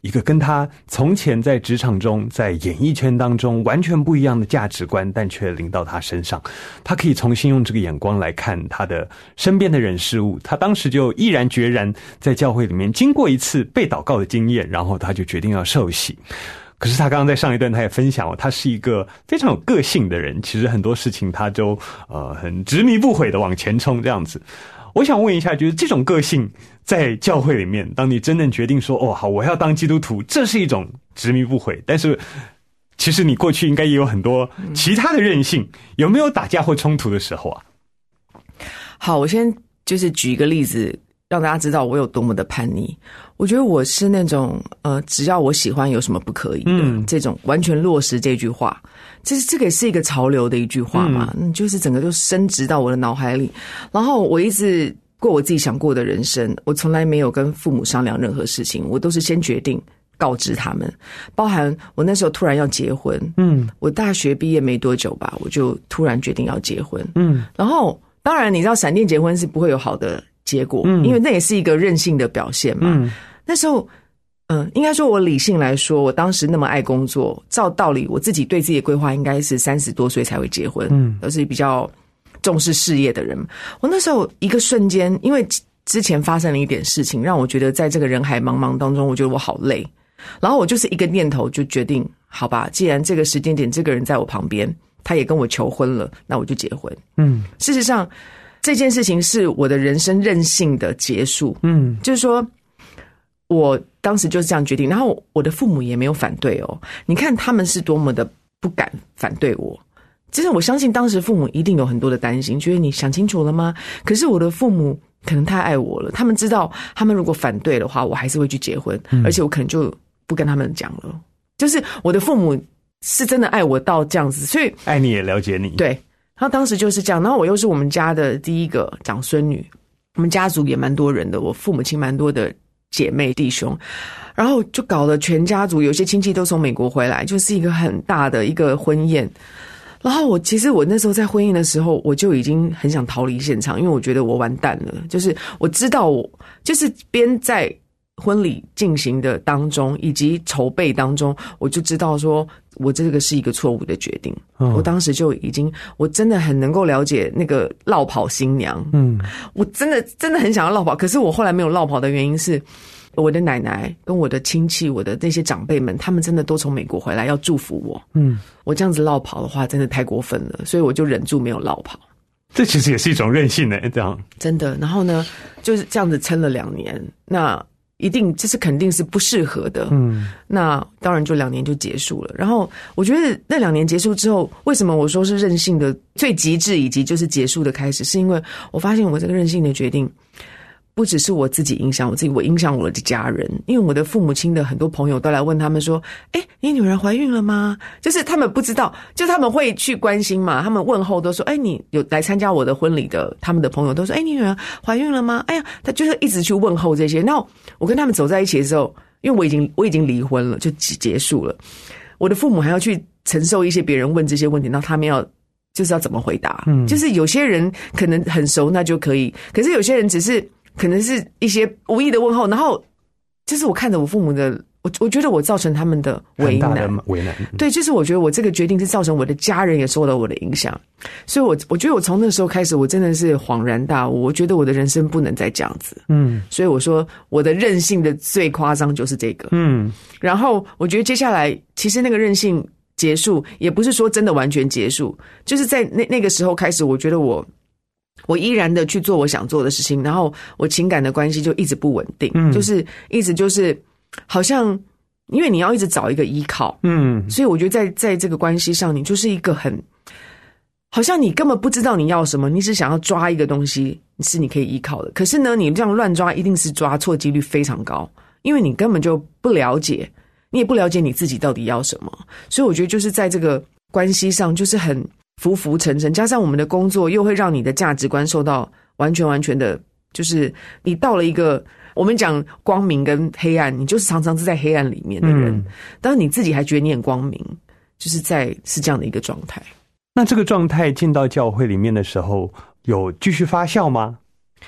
一个跟他从前在职场中在演艺圈当中完全不一样的价值观，但却临到他身上，他可以重新用这个眼光来看他的身边的人事物。他当时就毅然决然在教会里面经过一次被祷告的经验，然后他就决定要受洗。可是他刚刚在上一段他也分享哦，他是一个非常有个性的人，其实很多事情他就呃很执迷不悔的往前冲这样子。我想问一下，就是这种个性在教会里面，当你真正决定说哦好我要当基督徒，这是一种执迷不悔，但是其实你过去应该也有很多其他的任性，有没有打架或冲突的时候啊？ 好，我先就是举一个例子让大家知道我有多么的叛逆。我觉得我是那种呃，只要我喜欢有什么不可以的、嗯、这种完全落实这句话，这这个也是一个潮流的一句话嘛，嗯，就是整个都深植到我的脑海里。然后我一直过我自己想过的人生，我从来没有跟父母商量任何事情，我都是先决定告知他们。包含我那时候突然要结婚，嗯，我大学毕业没多久吧，我就突然决定要结婚，嗯，然后当然你知道闪电结婚是不会有好的结果，嗯，因为那也是一个任性的表现嘛。嗯，那时候，嗯、呃，应该说我理性来说，我当时那么爱工作，照道理我自己对自己的规划应该是三十多岁才会结婚，嗯，都是比较重视事业的人。我那时候一个瞬间，因为之前发生了一点事情，让我觉得在这个人海茫茫当中，我觉得我好累。然后我就是一个念头就决定，好吧，既然这个时间点这个人在我旁边，他也跟我求婚了，那我就结婚。嗯，事实上。这件事情是我的人生任性的结束，嗯，就是说我当时就是这样决定，然后我的父母也没有反对哦。你看他们是多么的不敢反对我，就是我相信当时父母一定有很多的担心，觉得你想清楚了吗？可是我的父母可能太爱我了，他们知道他们如果反对的话，我还是会去结婚，嗯，而且我可能就不跟他们讲了。就是我的父母是真的爱我到这样子，所以爱你也了解你， 对。然后当时就是这样，然后我又是我们家的第一个长孙女，我们家族也蛮多人的，我父母亲蛮多的姐妹弟兄，然后就搞了全家族，有些亲戚都从美国回来，就是一个很大的一个婚宴。然后我其实我那时候在婚宴的时候，我就已经很想逃离现场，因为我觉得我完蛋了，就是我知道我就是边在婚礼进行的当中以及筹备当中，我就知道说我这个是一个错误的决定，嗯，我当时就已经我真的很能够了解那个落跑新娘，嗯，我真的真的很想要落跑，可是我后来没有落跑的原因是我的奶奶跟我的亲戚，我的那些长辈们，他们真的都从美国回来要祝福我，嗯，我这样子落跑的话真的太过分了，所以我就忍住没有落跑。 这其实也是一种任性的，这样真的。然后呢就是这样子撑了两年，那一定这是肯定是不适合的，嗯，那当然就两年就结束了。然后我觉得那两年结束之后，为什么我说是任性的最极致以及就是结束的开始，是因为我发现我这个任性的决定不只是我自己影响我自己，我影响我的家人。因为我的父母亲的很多朋友都来问他们说，诶，你女儿怀孕了吗？就是他们不知道，就他们会去关心嘛，他们问候都说，诶，你有来参加我的婚礼的，他们的朋友都说，诶，你女儿怀孕了吗？哎呀，他就是一直去问候这些。那我跟他们走在一起的时候，因为我已经我已经离婚了，就结束了，我的父母还要去承受一些别人问这些问题，那他们要就是要怎么回答，嗯，就是有些人可能很熟那就可以，可是有些人只是可能是一些无意的问候，然后就是我看着我父母的，我我觉得我造成他们的为难，很大的为难。对，就是我觉得我这个决定是造成我的家人也受到我的影响，所以我我觉得我从那时候开始，我真的是恍然大悟，我觉得我的人生不能再这样子。嗯，所以我说我的任性的最夸张就是这个。嗯，然后我觉得接下来其实那个任性结束，也不是说真的完全结束，就是在那那个时候开始，我觉得我。我依然的去做我想做的事情，然后我情感的关系就一直不稳定，嗯，就是一直就是好像因为你要一直找一个依靠，嗯，所以我觉得在在这个关系上，你就是一个很好像你根本不知道你要什么，你只想要抓一个东西是你可以依靠的，可是呢，你这样乱抓一定是抓错几率非常高，因为你根本就不了解，你也不了解你自己到底要什么，所以我觉得就是在这个关系上就是很。浮浮沉沉，加上我们的工作又会让你的价值观受到完全完全的，就是你到了一个我们讲光明跟黑暗，你就是常常是在黑暗里面的人，嗯，当然你自己还觉得你很光明，就是在是这样的一个状态。 那这个状态进到教会里面的时候，有继续发酵吗？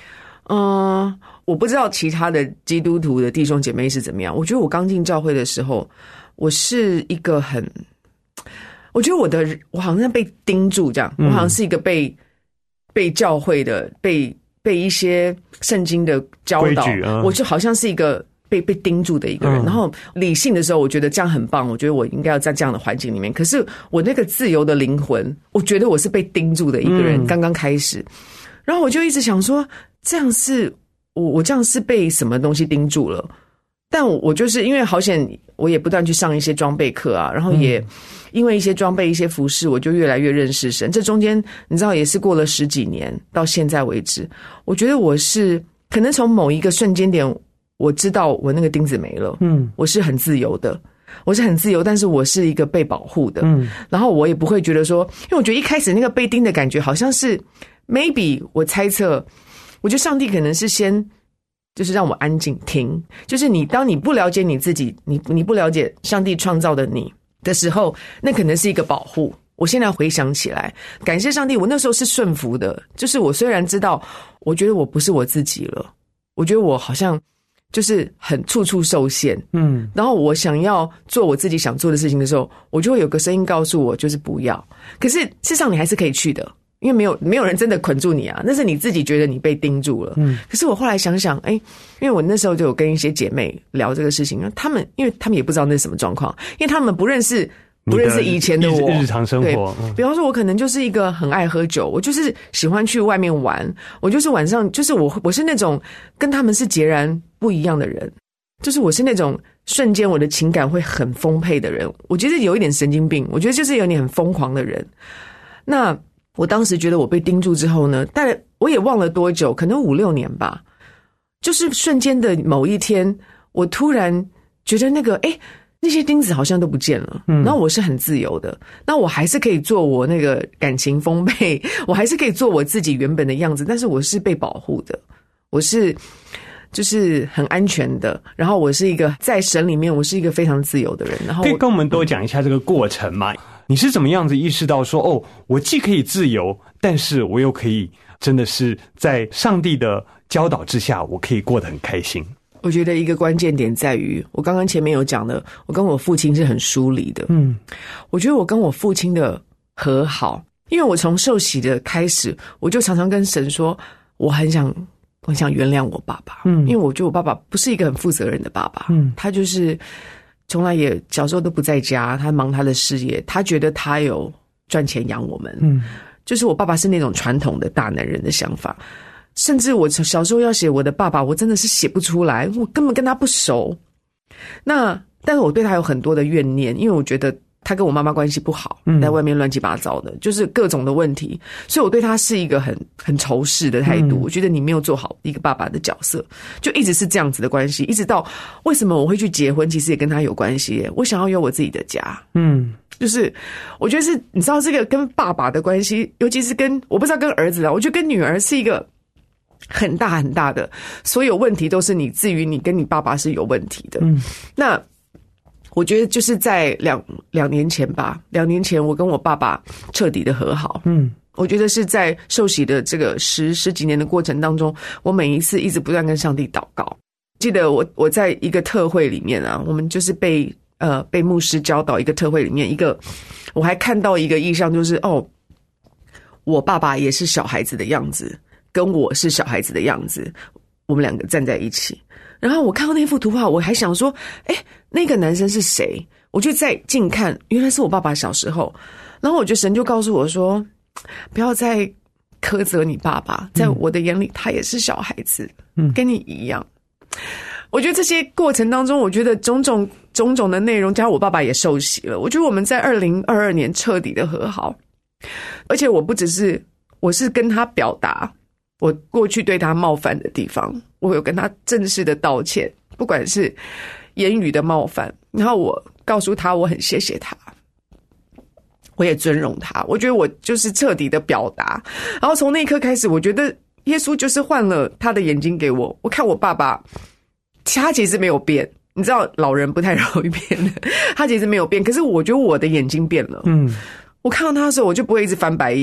嗯、呃，我不知道其他的基督徒的弟兄姐妹是怎么样。我觉得我刚进教会的时候，我是一个很，我觉得我的我好像被盯住这样，我好像是一个被、嗯、被教会的被被一些圣经的教导，嗯、我就好像是一个被被盯住的一个人。嗯、然后理性的时候，我觉得这样很棒，我觉得我应该要在这样的环境里面。可是我那个自由的灵魂，我觉得我是被盯住的一个人。嗯、刚刚开始，然后我就一直想说，这样是我我这样是被什么东西盯住了？但我我就是因为好险，我也不断去上一些装备课啊，然后也因为一些装备、一些服饰，我就越来越认识神。这中间你知道，也是过了十几年，到现在为止，我觉得我是可能从某一个瞬间点，我知道我那个钉子没了，嗯，我是很自由的，我是很自由，但是我是一个被保护的，嗯，然后我也不会觉得说，因为我觉得一开始那个被钉的感觉，好像是 maybe 我猜测，我觉得上帝可能是先。就是让我安静听，就是你当你不了解你自己，你你不了解上帝创造的你的时候，那可能是一个保护。我现在回想起来，感谢上帝，我那时候是顺服的。就是我虽然知道，我觉得我不是我自己了，我觉得我好像就是很处处受限，嗯，然后我想要做我自己想做的事情的时候，我就会有个声音告诉我，就是不要。可是事实上你还是可以去的。因为没有没有人真的捆住你啊，那是你自己觉得你被盯住了。嗯，可是我后来想想，哎、欸，因为我那时候就有跟一些姐妹聊这个事情，他们因为他们也不知道那是什么状况，因为他们不认识不认识以前的我， 日常生活。 对，比方说，我可能就是一个很爱喝酒，我就是喜欢去外面玩，我就是晚上就是我我是那种跟他们是截然不一样的人，就是我是那种瞬间我的情感会很丰沛的人，我觉得有一点神经病，我觉得就是有点很疯狂的人。那我当时觉得我被盯住之后呢，但我也忘了多久，可能五六年吧。就是瞬间的某一天，我突然觉得那个，诶，那些钉子好像都不见了。嗯，然后我是很自由的，那我还是可以做我那个感情丰沛，我还是可以做我自己原本的样子，但是我是被保护的，我是就是很安全的。然后我是一个在神里面，我是一个非常自由的人。然后可以跟我们多讲一下这个过程吗？你是怎么样子意识到说，哦，我既可以自由，但是我又可以真的是在上帝的教导之下，我可以过得很开心？ 我觉得一个关键点在于，我刚刚前面有讲的，我跟我父亲是很疏离的。嗯，我觉得我跟我父亲的和好，因为我从受洗的开始，我就常常跟神说，我很想，我很想原谅我爸爸。嗯，因为我觉得我爸爸不是一个很负责任的爸爸。嗯，他就是从来也小时候都不在家，他忙他的事业，他觉得他有赚钱养我们。嗯，就是我爸爸是那种传统的大男人的想法，甚至我小时候要写我的爸爸，我真的是写不出来，我根本跟他不熟。那但是我对他有很多的怨念，因为我觉得他跟我妈妈关系不好，在外面乱七八糟的，就是各种的问题，所以我对他是一个很很仇视的态度。嗯，我觉得你没有做好一个爸爸的角色，就一直是这样子的关系，一直到为什么我会去结婚，其实也跟他有关系。我想要有我自己的家，嗯，就是我觉得是你知道这个跟爸爸的关系，尤其是跟我不知道跟儿子啊，我觉得跟女儿是一个很大很大的，所有问题都是你至于你跟你爸爸是有问题的。嗯，那我觉得就是在两两年前吧，两年前我跟我爸爸彻底的和好。嗯，我觉得是在受洗的这个十十几年的过程当中，我每一次一直不断跟上帝祷告。记得我我在一个特会里面啊，我们就是被呃被牧师教导一个特会里面一个，我还看到一个意象，就是哦，我爸爸也是小孩子的样子，跟我是小孩子的样子，我们两个站在一起。然后我看到那幅图画，我还想说，诶，那个男生是谁？我就再近看，原来是我爸爸小时候。然后我觉得神就告诉我说，不要再苛责你爸爸，在我的眼里他也是小孩子，嗯，跟你一样。我觉得这些过程当中，我觉得种种种种的内容，加上我爸爸也受洗了，我觉得我们在二零二二年彻底的和好。而且我不只是，我是跟他表达我过去对他冒犯的地方，我有跟他正式的道歉，不管是言语的冒犯，然后我告诉他我很谢谢他，我也尊荣他，我觉得我就是彻底的表达。然后从那一刻开始，我觉得耶稣就是换了他的眼睛给我，我看我爸爸，他其实没有变，你知道老人不太容易变的，他其实没有变，可是我觉得我的眼睛变了。嗯，我看到他的时候，我就不会一直翻白眼，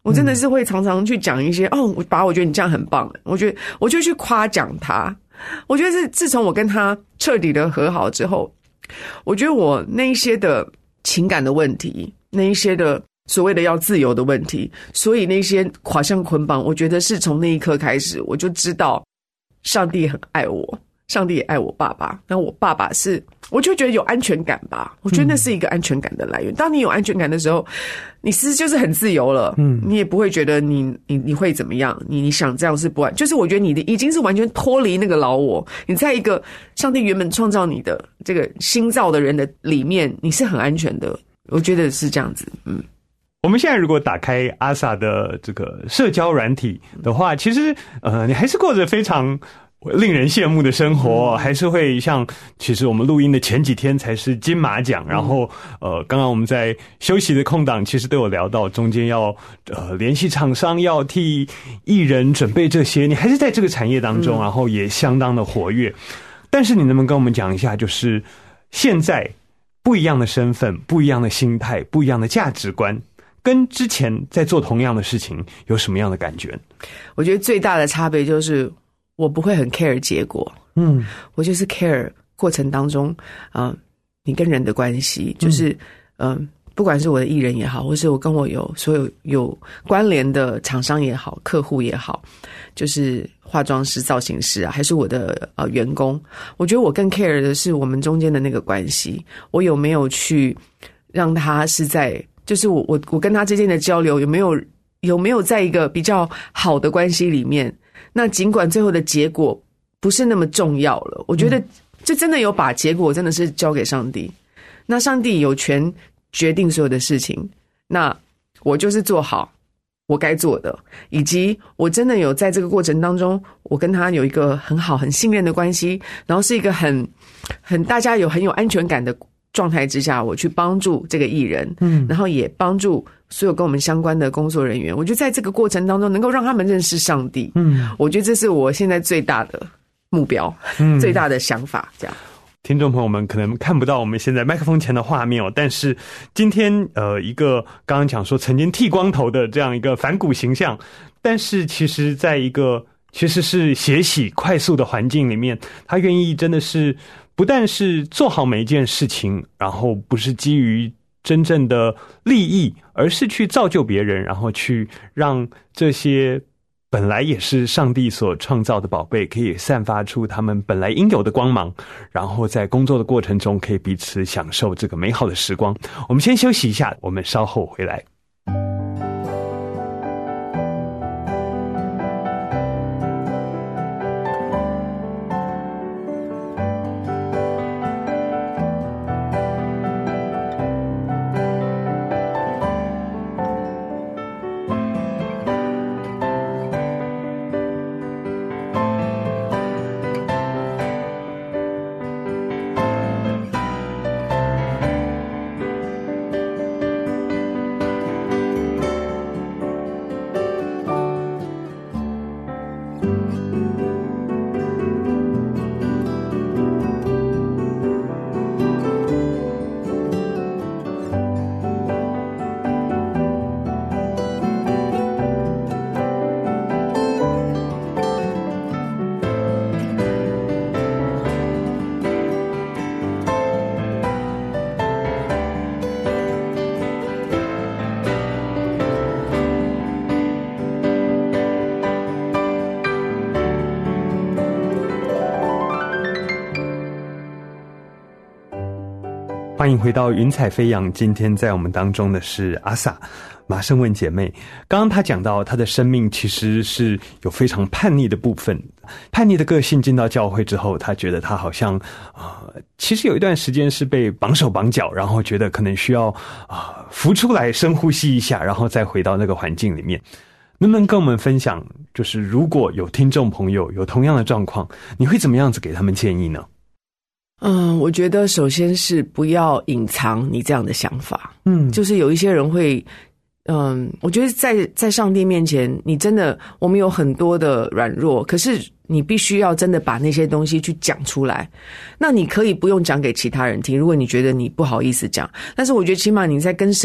我真的是会常常去讲一些、嗯、哦，我爸，我觉得你这样很棒，我觉得我就去夸奖他。我觉得是自从我跟他彻底的和好之后，我觉得我那一些的情感的问题，那一些的所谓的要自由的问题，所以那些好像捆绑，我觉得是从那一刻开始，我就知道上帝很爱我，上帝也爱我爸爸。那我爸爸是，我就觉得有安全感吧，我觉得那是一个安全感的来源。嗯、当你有安全感的时候，你其实就是很自由了，嗯，你也不会觉得你你你会怎么样，你你想这样是不安，就是我觉得你的已经是完全脱离那个老我，你在一个上帝原本创造你的这个新造的人的里面，你是很安全的，我觉得是这样子，嗯。 我们现在如果打开阿 sa 的这个社交软体的话，其实呃，你还是过着非常令人羡慕的生活，还是会像其实我们录音的前几天才是金马奖，然后呃，刚刚我们在休息的空档其实都有聊到中间要呃联系厂商，要替艺人准备这些，你还是在这个产业当中，然后也相当的活跃。但是你能不能跟我们讲一下，就是现在不一样的身份、不一样的心态、不一样的价值观，跟之前在做同样的事情有什么样的感觉？ 我觉得最大的差别就是我不会很 care 结果，嗯，我就是 care 过程当中啊、呃，你跟人的关系，就是嗯、呃，不管是我的艺人也好，或是我跟我有所有有关联的厂商也好，客户也好，就是化妆师、造型师啊，还是我的呃员工，我觉得我更 care 的是我们中间的那个关系，我有没有去让他是在。就是我我我跟他之间的交流有没有有没有在一个比较好的关系里面？那尽管最后的结果不是那么重要了，我觉得这真的有把结果真的是交给上帝。那上帝有权决定所有的事情，那我就是做好我该做的，以及我真的有在这个过程当中，我跟他有一个很好很信任的关系，然后是一个很很大家有很有安全感的状态之下，我去帮助这个艺人，嗯，然后也帮助所有跟我们相关的工作人员。我觉得在这个过程当中，能够让他们认识上帝，嗯，我觉得这是我现在最大的目标，嗯，最大的想法。这样， 听众朋友们可能看不到我们现在麦克风前的画面哦，但是今天呃，一个刚刚讲说曾经剃光头的这样一个反骨形象，但是其实在一个其实是血洗快速的环境里面，他愿意真的是。不但是做好每一件事情，然后不是基于真正的利益，而是去造就别人，然后去让这些本来也是上帝所创造的宝贝可以散发出他们本来应有的光芒，然后在工作的过程中可以彼此享受这个美好的时光。我们先休息一下，我们稍后回来。欢迎回到云彩飞扬，今天在我们当中的是阿 sa 马胜文姐妹。刚刚她讲到她的生命其实是有非常叛逆的部分，叛逆的个性进到教会之后，她觉得她好像呃，其实有一段时间是被绑手绑脚，然后觉得可能需要啊、呃、浮出来深呼吸一下，然后再回到那个环境里面。能不能跟我们分享，就是如果有听众朋友有同样的状况，你会怎么样子给他们建议呢？ 嗯，我觉得首先是不要隐藏你这样的想法。嗯，就是有一些人会，嗯，我觉得在在上帝面前，你真的我们有很多的软弱，可是你必须要真的把那些东西去讲出来。那你可以不用讲给其他人听，如果你觉得你不好意思讲，但是我觉得起码你在跟神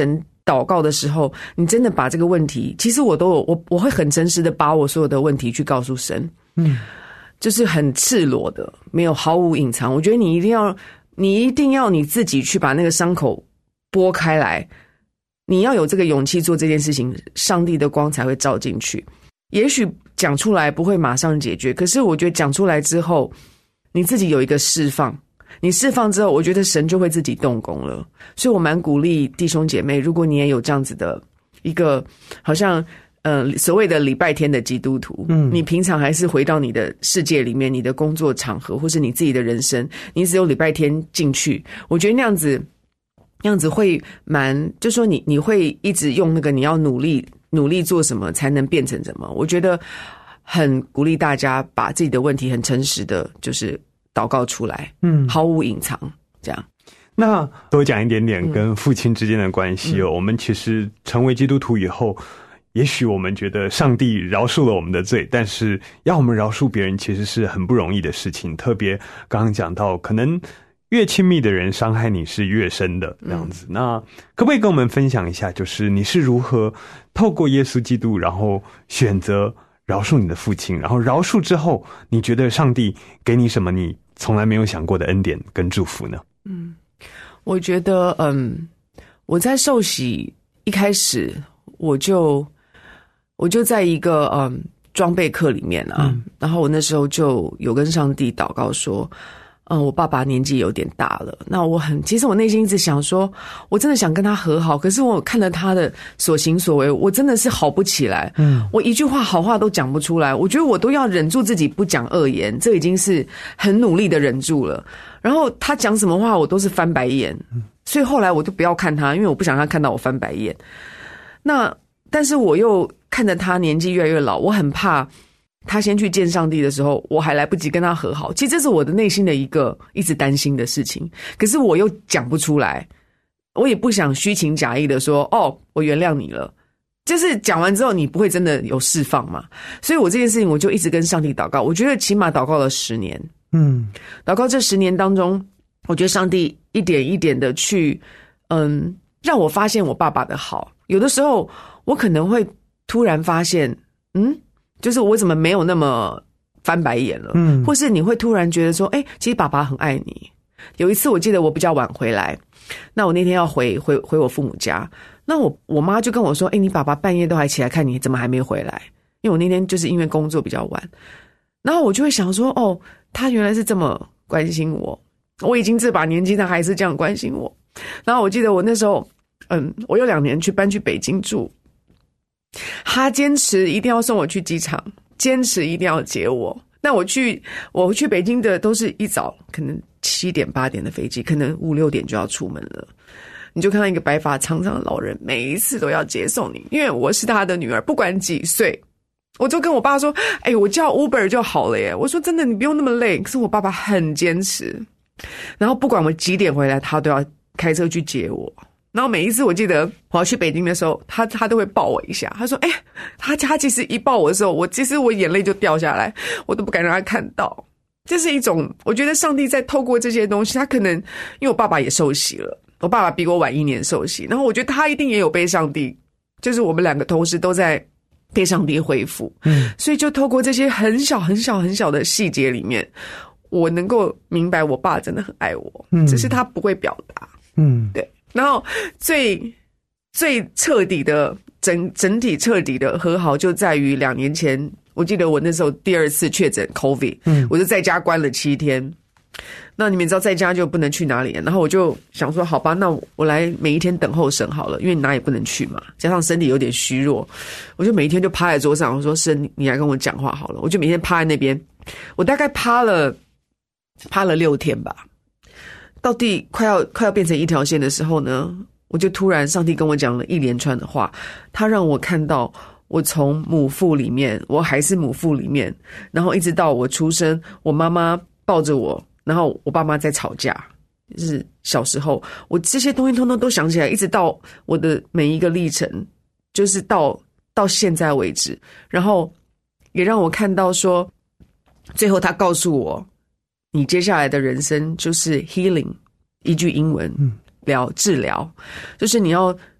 祷告的时候，你真的把这个问题，其实我都有，我我会很诚实的把我所有的问题去告诉神，嗯，就是很赤裸的，没有毫无隐藏。我觉得你一定要，你一定要你自己去把那个伤口拨开来，你要有这个勇气做这件事情，上帝的光才会照进去。也许讲出来不会马上解决，可是我觉得讲出来之后，你自己有一个释放。你释放之后，我觉得神就会自己动工了。所以我蛮鼓励弟兄姐妹，如果你也有这样子的一个好像呃所谓的礼拜天的基督徒，嗯，你平常还是回到你的世界里面，你的工作场合或是你自己的人生，你只有礼拜天进去，我觉得那样子那样子会蛮，就说你你会一直用那个你要努力努力做什么才能变成什么。我觉得很鼓励大家把自己的问题很诚实的就是祷告出来，嗯，毫无隐藏，这样。 那多讲一点点跟父亲之间的关系哦。嗯、我们其实成为基督徒以后，也许我们觉得上帝饶恕了我们的罪，但是要我们饶恕别人，其实是很不容易的事情。特别刚刚讲到，可能越亲密的人伤害你是越深的这样子。嗯、那可不可以跟我们分享一下，就是你是如何透过耶稣基督，然后选择饶恕你的父亲，然后饶恕之后，你觉得上帝给你什么你从来没有想过的恩典跟祝福呢？ 嗯，我觉得，嗯，我在受洗一开始，我就我就在一个嗯装备课里面啊，嗯、然后我那时候就有跟上帝祷告说，嗯，我爸爸年纪有点大了，那我很，其实我内心一直想说，我真的想跟他和好，可是我看了他的所行所为，我真的是好不起来，嗯，我一句话好话都讲不出来，我觉得我都要忍住自己不讲恶言，这已经是很努力的忍住了。然后他讲什么话，我都是翻白眼，所以后来我就不要看他，因为我不想他看到我翻白眼。那但是我又看着他年纪越来越老，我很怕他先去见上帝的时候，我还来不及跟他和好。其实这是我的内心的一个一直担心的事情，可是我又讲不出来，我也不想虚情假意的说，哦，我原谅你了。就是讲完之后，你不会真的有释放嘛？所以我这件事情我就一直跟上帝祷告，我觉得起码祷告了十年。嗯，祷告这十年当中，我觉得上帝一点一点的去，嗯，让我发现我爸爸的好。有的时候我可能会突然发现，嗯。就是我怎么没有那么翻白眼了，嗯，或是你会突然觉得说，哎、欸，其实爸爸很爱你。有一次我记得我比较晚回来，那我那天要回回回我父母家，那我我妈就跟我说，哎、欸，你爸爸半夜都还起来看你，怎么还没回来？因为我那天就是因为工作比较晚，然后我就会想说，哦，他原来是这么关心我，我已经这把年纪，他还是这样关心我。然后我记得我那时候，嗯，我有两年去搬去北京住。他坚持一定要送我去机场，坚持一定要接我。那我去我去北京的都是一早可能七点八点的飞机，可能五六点就要出门了。你就看到一个白发苍苍的老人，每一次都要接送你，因为我是他的女儿，不管几岁。我就跟我爸说，哎、欸，我叫 Uber 就好了耶。我说真的，你不用那么累。可是我爸爸很坚持，然后不管我几点回来，他都要开车去接我。然后每一次我记得我要去北京的时候，他他都会抱我一下。他说：“哎、欸，他他其实一抱我的时候，我其实我眼泪就掉下来，我都不敢让他看到。这是一种，我觉得上帝在透过这些东西，他可能因为我爸爸也受洗了，我爸爸比我晚一年受洗，然后我觉得他一定也有被上帝，就是我们两个同时都在被上帝恢复。嗯，所以就透过这些很小很小很小的细节里面，我能够明白我爸真的很爱我，嗯，只是他不会表达。嗯，对。”然后最最彻底的整整体彻底的和好就在于两年前，我记得我那时候第二次确诊 COVID， 嗯，我就在家关了七天。那你们知道在家就不能去哪里，然后我就想说，好吧，那我来每一天等候神好了，因为哪也不能去嘛，加上身体有点虚弱，我就每一天就趴在桌上，我说神，你来跟我讲话好了，我就每天趴在那边，我大概趴了趴了六天吧。到地快要快要变成一条线的时候呢，我就突然上帝跟我讲了一连串的话，他让我看到我从母腹里面，我还是母腹里面，然后一直到我出生，我妈妈抱着我，然后我爸妈在吵架，就是小时候，我这些东西通通都想起来，一直到我的每一个历程，就是到到现在为止，然后也让我看到说，最后他告诉我，你接下来的人生就是 healing， 一句英文，疗治疗，就是你要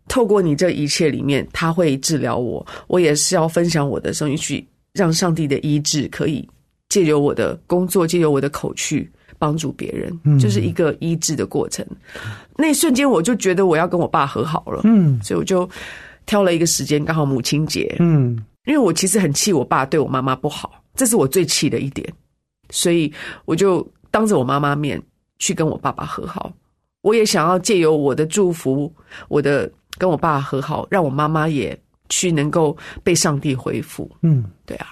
透过你这一切里面，他会治疗我，我也是要分享我的生命，去让上帝的医治可以借由我的工作，借由我的口去帮助别人，嗯，就是一个医治的过程。那一瞬间我就觉得我要跟我爸和好了，嗯，所以我就挑了一个时间，刚好母亲节，嗯，因为我其实很气我爸对我妈妈不好，这是我最气的一点，所以我就当着我妈妈面去跟我爸爸和好。我也想要借由我的祝福，我的跟我爸和好，让我妈妈也去能够被上帝恢复。嗯，对啊。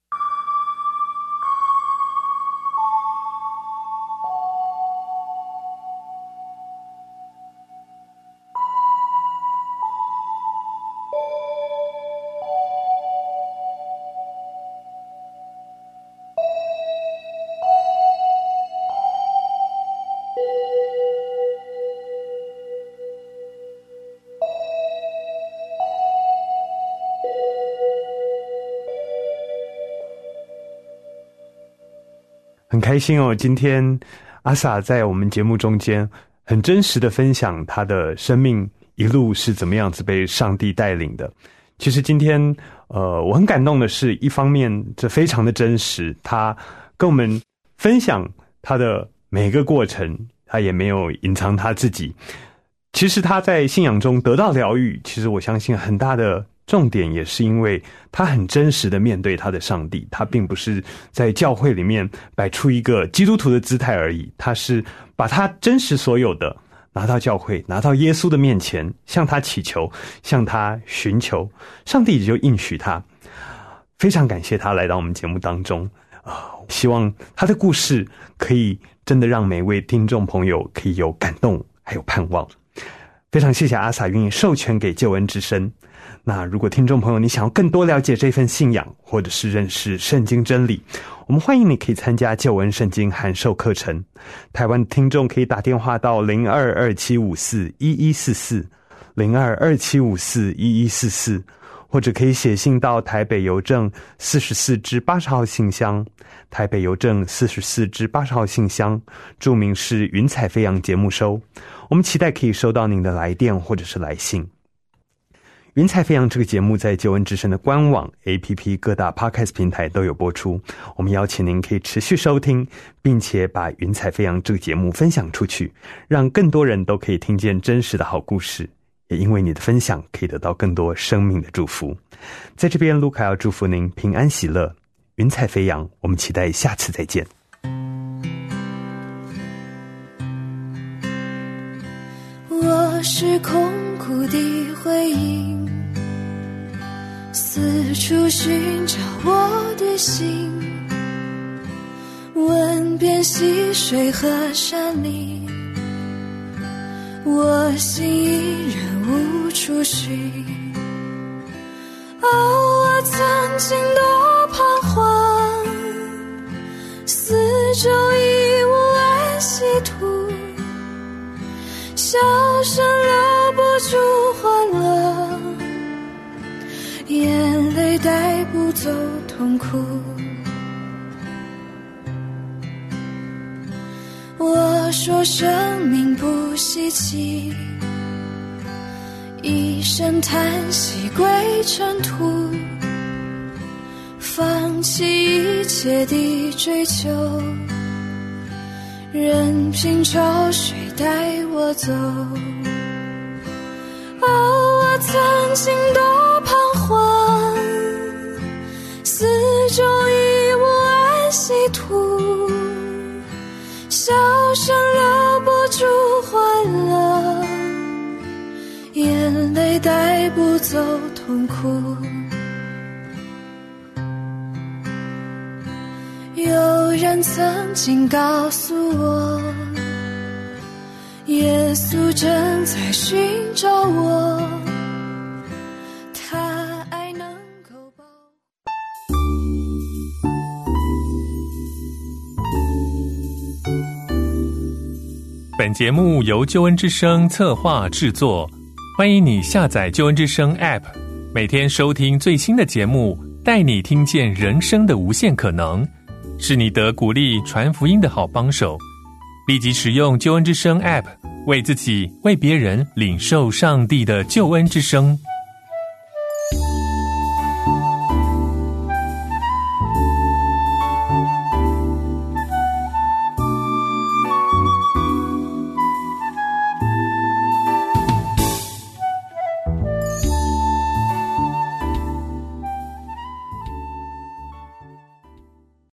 很开心哦，今天阿萨在我们节目中间很真实的分享他的生命一路是怎么样子被上帝带领的。其实今天呃，我很感动的是，一方面这非常的真实，他跟我们分享他的每个过程，他也没有隐藏他自己。其实他在信仰中得到疗愈，其实我相信很大的重点也是因为他很真实的面对他的上帝，他并不是在教会里面摆出一个基督徒的姿态而已，他是把他真实所有的拿到教会，拿到耶稣的面前，向他祈求，向他寻求，上帝也就应许他。非常感谢他来到我们节目当中，呃、希望他的故事可以真的让每位听众朋友可以有感动还有盼望。非常谢谢阿萨愿意授权给救恩之声。那如果听众朋友你想要更多了解这份信仰，或者是认识圣经真理，我们欢迎你可以参加救恩圣经函授课程。台湾的听众可以打电话到零二二七五四一一四四 零二二七五四一一四四，或者可以写信到台北邮政四十四至八十号信箱，台北邮政四十四至八十号信箱，注明是云彩飞扬节目收。我们期待可以收到您的来电或者是来信。云彩飞扬这个节目在救恩之声的官网 A P P 各大 Podcast 平台都有播出，我们邀请您可以持续收听，并且把云彩飞扬这个节目分享出去，让更多人都可以听见真实的好故事，也因为你的分享可以得到更多生命的祝福。在这边卢卡要祝福您平安喜乐，云彩飞扬，我们期待下次再见。 我是空谷的回音，四处寻找我的心，问遍溪水和山林，我心依然无处寻。哦，我曾经多彷徨，四周已无安息土，笑声留不住欢乐，眼泪带不走痛苦。我说生命不稀奇，一声叹息归尘土，放弃一切的追求，任凭潮水带我走。哦，我曾经多彷徨，四周已无安息土，笑声留不住欢乐，眼泪带不走痛苦。有人曾经告诉我，耶稣正在寻找我，他爱能够保。 本节目由救恩之声策划制作，欢迎你下载救恩之声 App， 每天收听最新的节目，带你听见人生的无限可能，是你得鼓励传福音的好帮手。立即使用救恩之声 App， 为自己、为别人领受上帝的救恩之声。